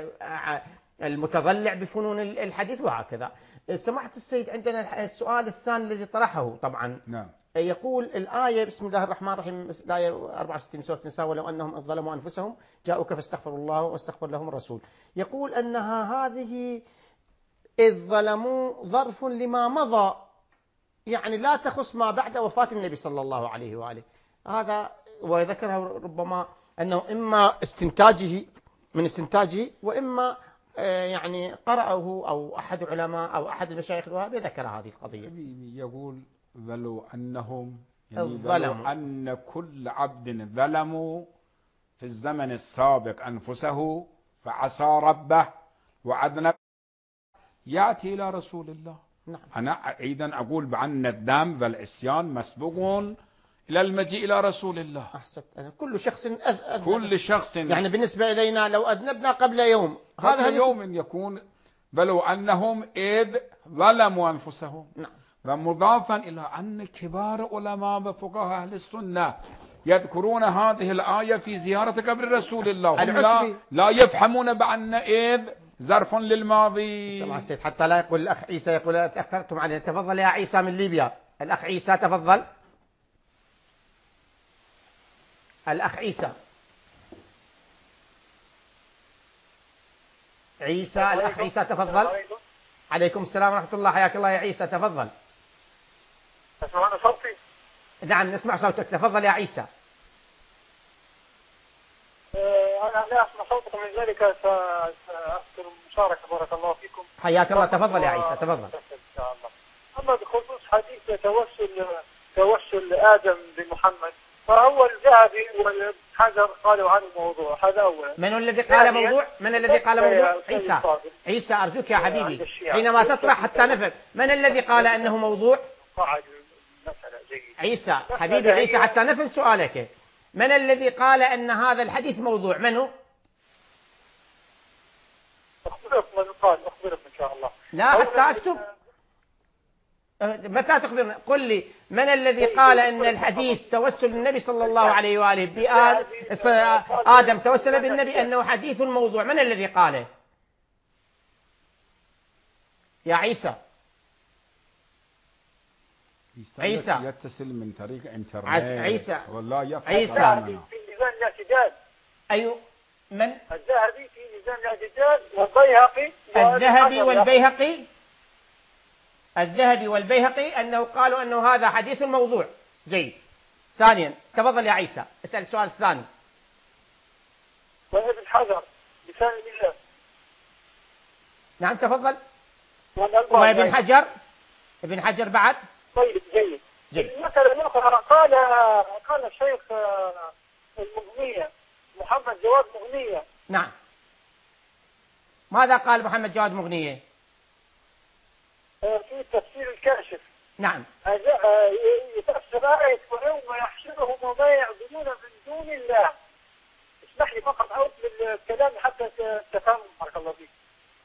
[SPEAKER 1] المتضلع بفنون الحديث وهكذا. سمعت السيد عندنا السؤال الثاني الذي طرحه طبعا.
[SPEAKER 2] نعم.
[SPEAKER 1] يقول الآية بسم الله الرحمن الرحيم الآية أربعة وستين سورة النساء ولو أنهم ظلموا أنفسهم جاءوك فاستغفروا الله واستغفر لهم الرسول. يقول أنها هذه إذ ظلموا ظرف لما مضى يعني لا تخص ما بعد وفاة النبي صلى الله عليه وآله. هذا وذكره ربما أنه إما استنتاجه من استنتاجه وإما يعني قرأه أو أحد علماء أو أحد المشايخ الوهابية ذكر هذه القضية.
[SPEAKER 2] يقول ولو أنهم يعني
[SPEAKER 1] الظلم
[SPEAKER 2] أن كل عبد ظلموا في الزمن السابق أنفسه فعصى ربه وأذنب يأتي إلى رسول الله.
[SPEAKER 1] نعم.
[SPEAKER 2] أنا أيضا أقول بأن الذنب والعصيان مسبوق إلى المجيء إلى رسول الله.
[SPEAKER 1] أحسنت. كل شخص أذنب.
[SPEAKER 2] كل شخص
[SPEAKER 1] يعني بالنسبة إلينا لو أذنبنا قبل يوم
[SPEAKER 2] هذا يوم يكون ولو أنهم إذ ظلموا أنفسهم.
[SPEAKER 1] نعم.
[SPEAKER 2] ومضافا إلى أن كبار علماء وفقهاء أهل السنة يذكرون هذه الآية في زيارة قبر رسول الله هم لا, لا يفهمون بأن إذ ظرف للماضي.
[SPEAKER 1] سمع السيد حتى لا يقول الأخ عيسى يقول تأخرتم عليه. تفضل يا عيسى من ليبيا. الأخ عيسى تفضل. الأخ عيسى عيسى الأخ عيسى تفضل. عليكم السلام ورحمة الله. حياك الله يا عيسى. تفضل.
[SPEAKER 4] تسمعون صوتي؟
[SPEAKER 1] نعم نسمع صوتك. تفضل يا عيسى.
[SPEAKER 4] أنا لا أسمع صوتكم لذلك سأذكر المشاركة. بارك الله فيكم.
[SPEAKER 1] حياك الله. تفضل يا عيسى. تفضل.
[SPEAKER 4] إن شاء الله. أما بخصوص حديث توسل توسل آدم بمحمد فهو الذهبي والحجر قالوا عنه موضوع. هذا أولا.
[SPEAKER 1] من الذي قال موضوع؟ من الذي قال موضوع؟ عيسى. عيسى أرجوك يا حبيبي حينما تطرح حتى نفهم من الذي قال أنه موضوع؟ عيسى حبيبي عيسى حتى نفهم سؤالك. من الذي قال أن هذا الحديث موضوع؟ من هو؟
[SPEAKER 4] أخبرك من قال. أخبرك إن شاء الله.
[SPEAKER 1] لا حتى أكتب. متى تخبرنا؟ قل لي من الذي قال أن الحديث توسل النبي صلى الله عليه وآله بآدم توسل بالنبي أنه حديث موضوع؟ من الذي قاله يا عيسى؟ عيسى
[SPEAKER 2] يتصل من طريق انترنت.
[SPEAKER 1] عيسى
[SPEAKER 2] والله يفعل
[SPEAKER 1] عيسى
[SPEAKER 4] في ميزان الاعتدال.
[SPEAKER 1] أي من؟
[SPEAKER 4] الذهبي في ميزان الاعتدال والبيهقي.
[SPEAKER 1] الذهبي والبيهقي الذهبي والبيهقي أنه قالوا أنه هذا حديث موضوع. جيد. ثانيا تفضل يا عيسى اسأل السؤال الثاني.
[SPEAKER 4] وابن حجر لسان الله.
[SPEAKER 1] نعم تفضل. وابن حجر ابن حجر بعد.
[SPEAKER 4] طيب جيد.
[SPEAKER 1] جيد.
[SPEAKER 4] المسألة الأخرى قال قال الشيخ المغنية محمد جواد مغنية.
[SPEAKER 1] نعم. ماذا قال محمد جواد مغنية؟
[SPEAKER 4] في تفسير الكاشف.
[SPEAKER 1] نعم.
[SPEAKER 4] يفسر آية ويوم يحشرهم وما يعبدون من دون الله. اسمح لي فقط أعود للكلام حتى تفهم. بارك الله فيك.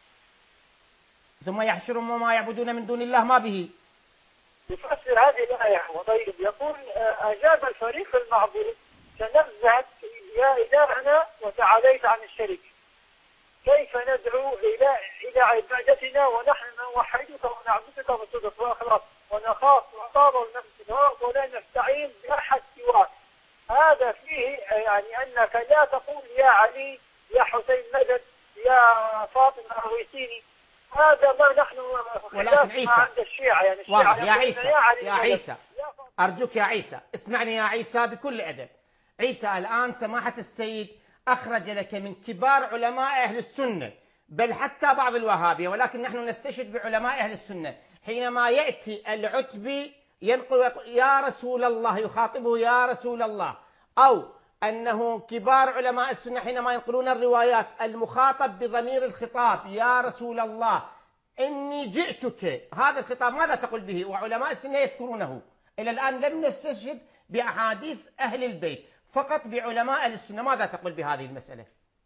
[SPEAKER 1] ثم يحشرهم وما يعبدون من دون الله ما به؟
[SPEAKER 4] يفسر هذه الآية وطيب يقول أجاب الفريق المعبود تنزهت يا إلهنا وتعاليت عن الشريك. كيف ندعو إلى إلى عبادتنا ونحن نوحدك ونعبدك بصدق وإخلاص ونخاف عقاب ونفسك ولا نستعين بأحد سواك. هذا فيه يعني أنك لا تقول يا علي يا حسين مدد يا فاطمة أغيثيني. هذا ما نحن
[SPEAKER 1] ولكن عيسى
[SPEAKER 4] عند الشيعة يعني الشيعة
[SPEAKER 1] واضح. يا عيسى
[SPEAKER 4] يا,
[SPEAKER 1] يا عيسى أرجوك يا عيسى اسمعني يا عيسى بكل أدب. عيسى الآن سماحة السيد أخرج لك من كبار علماء أهل السنة بل حتى بعض الوهابية، ولكن نحن نستشهد بعلماء أهل السنة. حينما يأتي العتبي ينقل ويقول يا رسول الله يخاطبه يا رسول الله، أو أنه كبار علماء السنة حينما ينقلون الروايات المخاطب بضمير الخطاب يا رسول الله إني جئتك، هذا الخطاب ماذا تقول به؟ وعلماء السنة يذكرونه. إلى الآن لم نستشهد بأحاديث أهل البيت، فقط بعلماء أهل السنة. ماذا تقول بهذه المسألة؟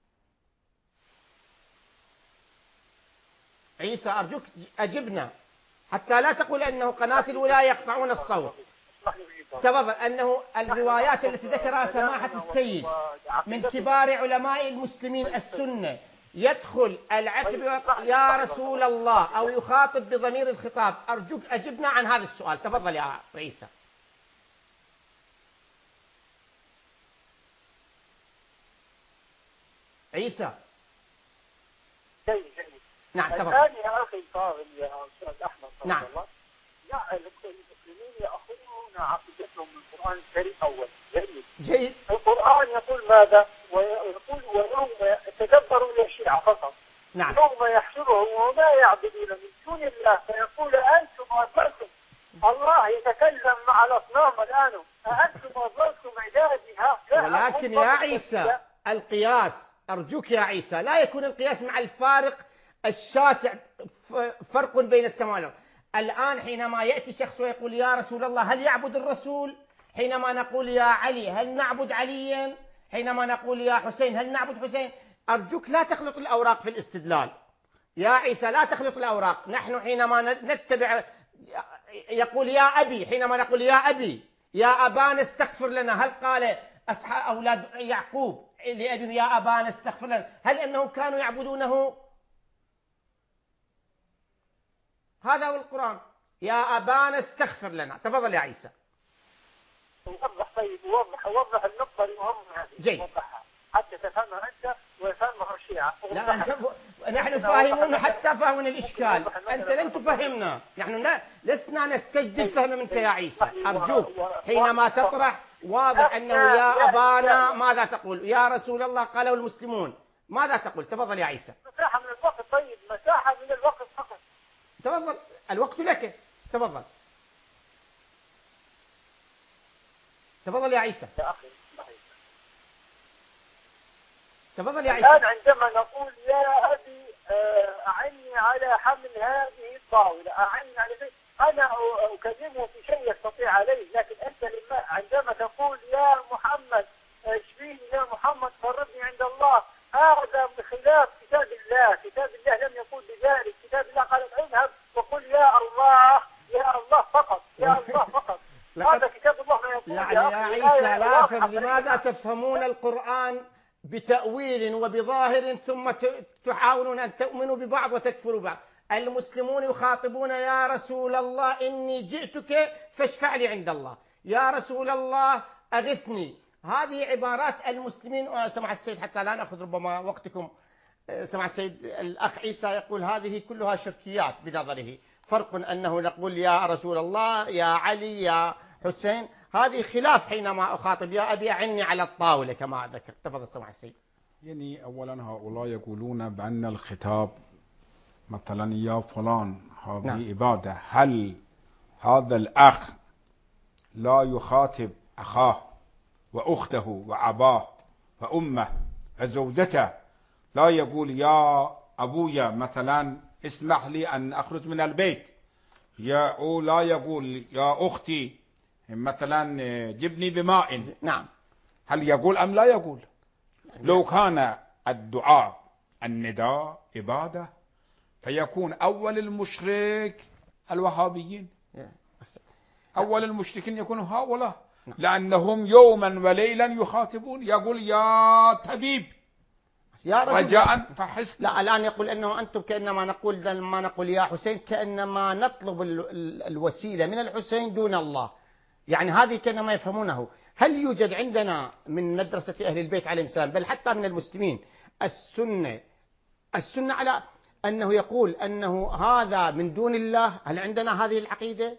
[SPEAKER 1] عيسى أرجوك أجبنا حتى لا تقول أنه قناة الولاية يقطعون الصوت. تفضل. أنه الروايات التي ذكرها سماحة السيد من كبار علماء المسلمين السنة يدخل العتب يا رسول الله أو يخاطب بضمير الخطاب. أرجوك أجبنا عن هذا السؤال. تفضل يا عيسى. عيسى.
[SPEAKER 4] جيد جيد.
[SPEAKER 1] نعم تفضل.
[SPEAKER 4] الآن يا أخي الفاضل يا أستاذ أحمد
[SPEAKER 1] نعم.
[SPEAKER 4] الله لا المسلمين يأخذون عقيدتهم من القرآن الكريم أول. جيد.
[SPEAKER 1] جيد.
[SPEAKER 4] القرآن يقول ماذا؟ ويقول ويوم تدبروا إلى الشيعة فقط.
[SPEAKER 1] نعم.
[SPEAKER 4] يوم يحشرهم وما يعبدون من دون الله فيقول أنتم أضللتم. الله يتكلم مع الأصنام الآن أأنتم أضللتم عبادي هؤلاء.
[SPEAKER 1] ولكن يا عيسى القياس أرجوك يا عيسى لا يكون القياس مع الفارق الشاسع، فرق بين السماء والأرض. الآن حينما يأتي شخص ويقول يا رسول الله هل يعبد الرسول؟ حينما نقول يا علي هل نعبد عليا؟ حينما نقول يا حسين هل نعبد حسين؟ أرجوك لا تخلط الأوراق في الاستدلال يا عيسى، لا تخلط الأوراق. نحن حينما نتبع يقول يا أبي، حينما نقول يا أبي يا أبانا استغفر لنا، هل قال أصحاب أولاد يعقوب لأبي يا أبانا استغفر لنا هل أنهم كانوا يعبدونه؟ هذا هو القرآن يا أبانا استغفر لنا. تفضل يا عيسى.
[SPEAKER 4] وضح. طيب وضح وضح النقطة المهمة هذه.
[SPEAKER 1] جيد.
[SPEAKER 4] وضحها حتى تفهمها أنت ويفهمها الشيعة.
[SPEAKER 1] لا نحن فاهمون حتى فهمنا الإشكال، أنت لم تفهمنا. نحن لا لسنا نستجدد فهم منك يا عيسى. أرجوك حينما تطرح واضح أنه يا أبانا ماذا تقول؟ يا رسول الله قاله المسلمون ماذا تقول؟ تفضل يا عيسى.
[SPEAKER 4] مساحة من الوقت. طيب مساحة من الوقت فقط.
[SPEAKER 1] تفضل الوقت لك. تفضل. تفضل يا عيسى.
[SPEAKER 4] يا أخي
[SPEAKER 1] تفضل يا عيسى.
[SPEAKER 4] الآن عندما نقول يا أبي أعني على حمل هذه الطاولة، أعني على شيء أنا أكلمه في شيء يستطيع عليه، لكن أنت لما عندما تقول يا محمد اشفيني يا محمد قربني عند الله، هذا بخلاف كتاب الله. كتاب الله لم يقول بذلك. كتاب الله قال اذهب وقل يا الله يا الله
[SPEAKER 1] يا عيسى لا فهم، لماذا تفهمون القرآن بتأويل وبظاهر ثم تحاولون أن تؤمنوا ببعض وتكفروا بعض؟ المسلمون يخاطبون يا رسول الله إني جئتك فاشفع لي عند الله، يا رسول الله أغثني. هذه عبارات المسلمين. سمع السيد حتى لا نأخذ ربما وقتكم، سمع السيد الأخ عيسى يقول هذه كلها شركيات بنظره. فرق أنه نقول يا رسول الله، يا علي، يا حسين، هذه خلاف حينما أخاطب يا أبي أعني على الطاولة كما ذكر. تفضل سمع السيد.
[SPEAKER 2] يعني أولا هؤلاء يقولون بأن الخطاب مثلا يا فلان هذه نعم. عبادة. هل هذا الأخ لا يخاطب أخاه وأخته وأباه وأمه وزوجته؟ لا يقول يا أبويا مثلا اسمح لي أن أخرج من البيت، يا أو لا يقول يا أختي مثلا جبني بماء.
[SPEAKER 1] نعم.
[SPEAKER 2] هل يقول أم لا يقول؟ لو كان الدعاء النداء عبادة فيكون أول المشرك الوهابيين، أول المشركين يكونوا هؤلاء، لأنهم يوما وليلا يخاطبون يقول يا طبيب
[SPEAKER 1] يا
[SPEAKER 2] رجاء فحسن.
[SPEAKER 1] لا الآن يقول أنه أنتم كأنما نقول لما نقول يا حسين كأنما نطلب الوسيلة من الحسين دون الله، يعني هذه كأنما يفهمونه. هل يوجد عندنا من مدرسة أهل البيت عليهم السلام بل حتى من المسلمين السنة السنة على أنه يقول أنه هذا من دون الله؟ هل عندنا هذه العقيدة؟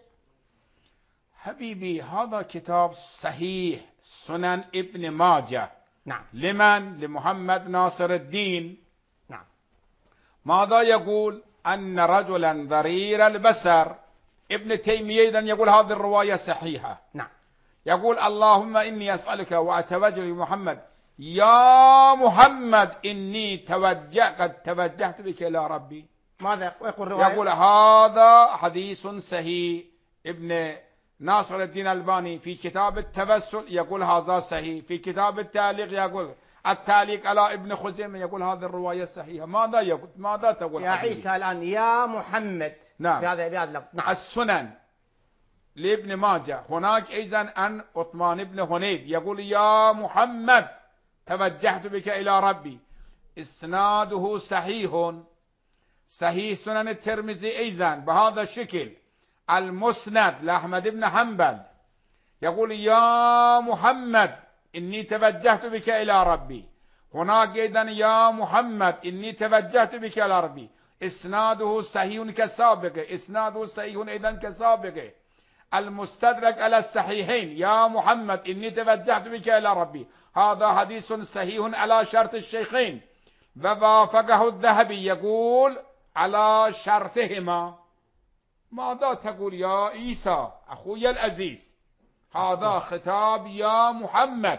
[SPEAKER 2] حبيبي هذا كتاب صحيح سنن ابن ماجه.
[SPEAKER 1] نعم.
[SPEAKER 2] لمن؟ لمحمد ناصر الدين.
[SPEAKER 1] نعم.
[SPEAKER 2] ماذا يقول؟ أن رجلا ضرير البصر، ابن تيمية إذن يقول هذه الرواية صحيحة.
[SPEAKER 1] نعم.
[SPEAKER 2] يقول اللهم إني أسألك وأتوجه لمحمد يا محمد إني توجه قد توجهت بك إلى ربي.
[SPEAKER 1] ماذا يقول الرواية؟
[SPEAKER 2] يقول هذا حديث صحيح. ابن ناصر الدين الألباني في كتاب التوسل يقول هذا صحيح، في كتاب التعليق يقول التعليق على ابن خزيمة يقول هذه الرواية صحيحة. ماذا يقول؟ ماذا تقول
[SPEAKER 1] يا حبيبي؟ عيسى الآن يا محمد.
[SPEAKER 2] نعم.
[SPEAKER 1] في هذا بهذا اللفظ. نعم.
[SPEAKER 2] السنن لابن ماجه هناك أيضا أن عثمان بن هنيب يقول يا محمد توجهت بك إلى ربي. إسناده صحيح. صحيح سنن الترمذي أيضا بهذا الشكل. المسند لأحمد بن حنبل يقول يا محمد إني توجهت بك إلى ربي. هناك أيضا يا محمد إني توجهت بك إلى ربي. إسناده صحيح كسابق. إسناده صحيح أيضا كسابق. المستدرك على الصحيحين يا محمد إني توجهت بك إلى ربي، هذا حديث صحيح على شرط الشيخين، ووافقه الذهبي يقول على شرطهما. ماذا تقول يا عيسى أخوي العزيز؟ هذا خطاب يا محمد.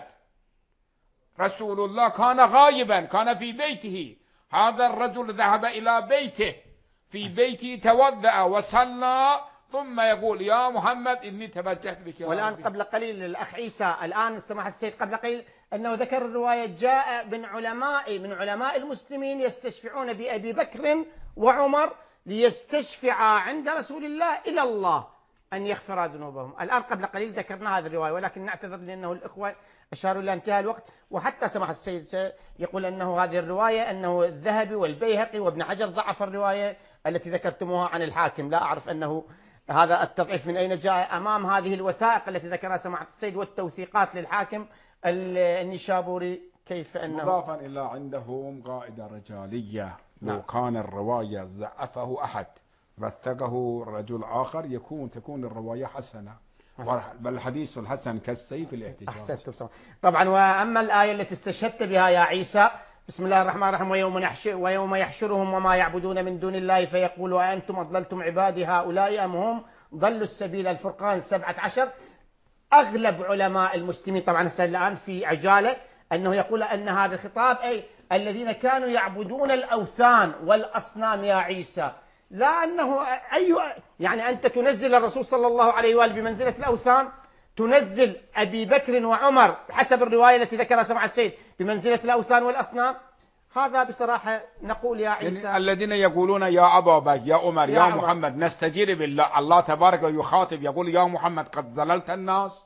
[SPEAKER 2] رسول الله كان غائبا، كان في بيته. هذا الرجل ذهب إلى بيته، في بيته توضأ وصلى، ثم يقول يا محمد إني توجهت بك.
[SPEAKER 1] والآن قبل قليل الأخ عيسى الآن سماحة السيد قبل قليل أنه ذكر الرواية جاء من علماء من علماء المسلمين يستشفعون بأبي بكر وعمر ليستشفعا عند رسول الله إلى الله أن يغفر ذنوبهم. الآن قبل قليل ذكرنا هذه الرواية، ولكن نعتذر لأنه الإخوة أشاروا إلى انتهاء الوقت. وحتى سماحة السيد يقول أنه هذه الرواية أنه الذهبي والبيهقي وابن حجر ضعف الرواية التي ذكرتموها عن الحاكم. لا أعرف أنه هذا التضعيف من أين جاء أمام هذه الوثائق التي ذكرها سماحة السيد والتوثيقات للحاكم النيشابوري. كيف أنه
[SPEAKER 2] مضافا إلى عندهم قاعدة رجالية، لو كان الرواية ضعفه أحد وثقه رجل آخر يكون تكون الرواية حسنة، بل الحديث الحسن كالسيف الاحتجاج.
[SPEAKER 1] أحسنتم. طبعا وأما الآية التي استشهدت بها يا عيسى، بسم الله الرحمن الرحيم، ويوم يحشر ويوم يحشرهم وما يعبدون من دون الله فيقول أأنتم أضللتم عبادي هؤلاء أم هم ضلوا السبيل. الفرقان سبعة عشر. أغلب علماء المسلمين طبعا الآن في عجالة أنه يقول أن هذا الخطاب أي الذين كانوا يعبدون الأوثان والأصنام يا عيسى، لا أنه أي يعني أنت تنزل الرسول صلى الله عليه وآله بمنزلة الأوثان، تنزل أبي بكر وعمر حسب الرواية التي ذكرها سمع السيد بمنزلة الأوثان والأصنام. هذا بصراحة نقول يا عيسى
[SPEAKER 2] يعني الذين يقولون يا أبا بكر يا عمر يا, يا محمد نستجير بالله، الله تبارك ويخاطب يقول يا محمد قد ضللت الناس،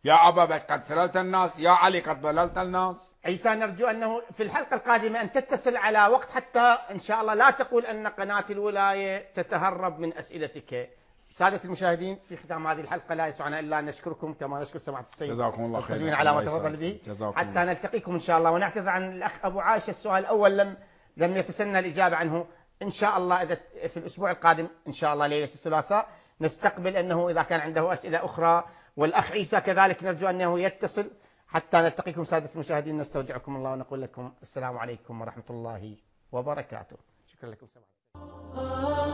[SPEAKER 2] يا أبا بكر قد سللت الناس، يا علي قد ضللت الناس.
[SPEAKER 1] عيسى نرجو أنه في الحلقة القادمة أن تتصل على وقت حتى إن شاء الله لا تقول أن قناة الولاية تتهرب من أسئلتك. سادة المشاهدين، في ختام هذه الحلقة لا يسعنا إلا أن نشكركم كما نشكر سماحة السيد
[SPEAKER 2] جزاكم الله خير
[SPEAKER 1] على ما تفضل به، حتى نلتقيكم إن شاء الله. ونعتذر عن الأخ أبو عائشة، السؤال الأول لم لم يتسنى الإجابة عنه. إن شاء الله إذا في الأسبوع القادم إن شاء الله ليلة الثلاثاء نستقبل أنه إذا كان عنده أسئلة أخرى، والأخ عيسى كذلك نرجو أنه يتصل حتى نلتقيكم. سادة المشاهدين، نستودعكم الله ونقول لكم السلام عليكم ورحمة الله وبركاته. شكرا لكم سماحة.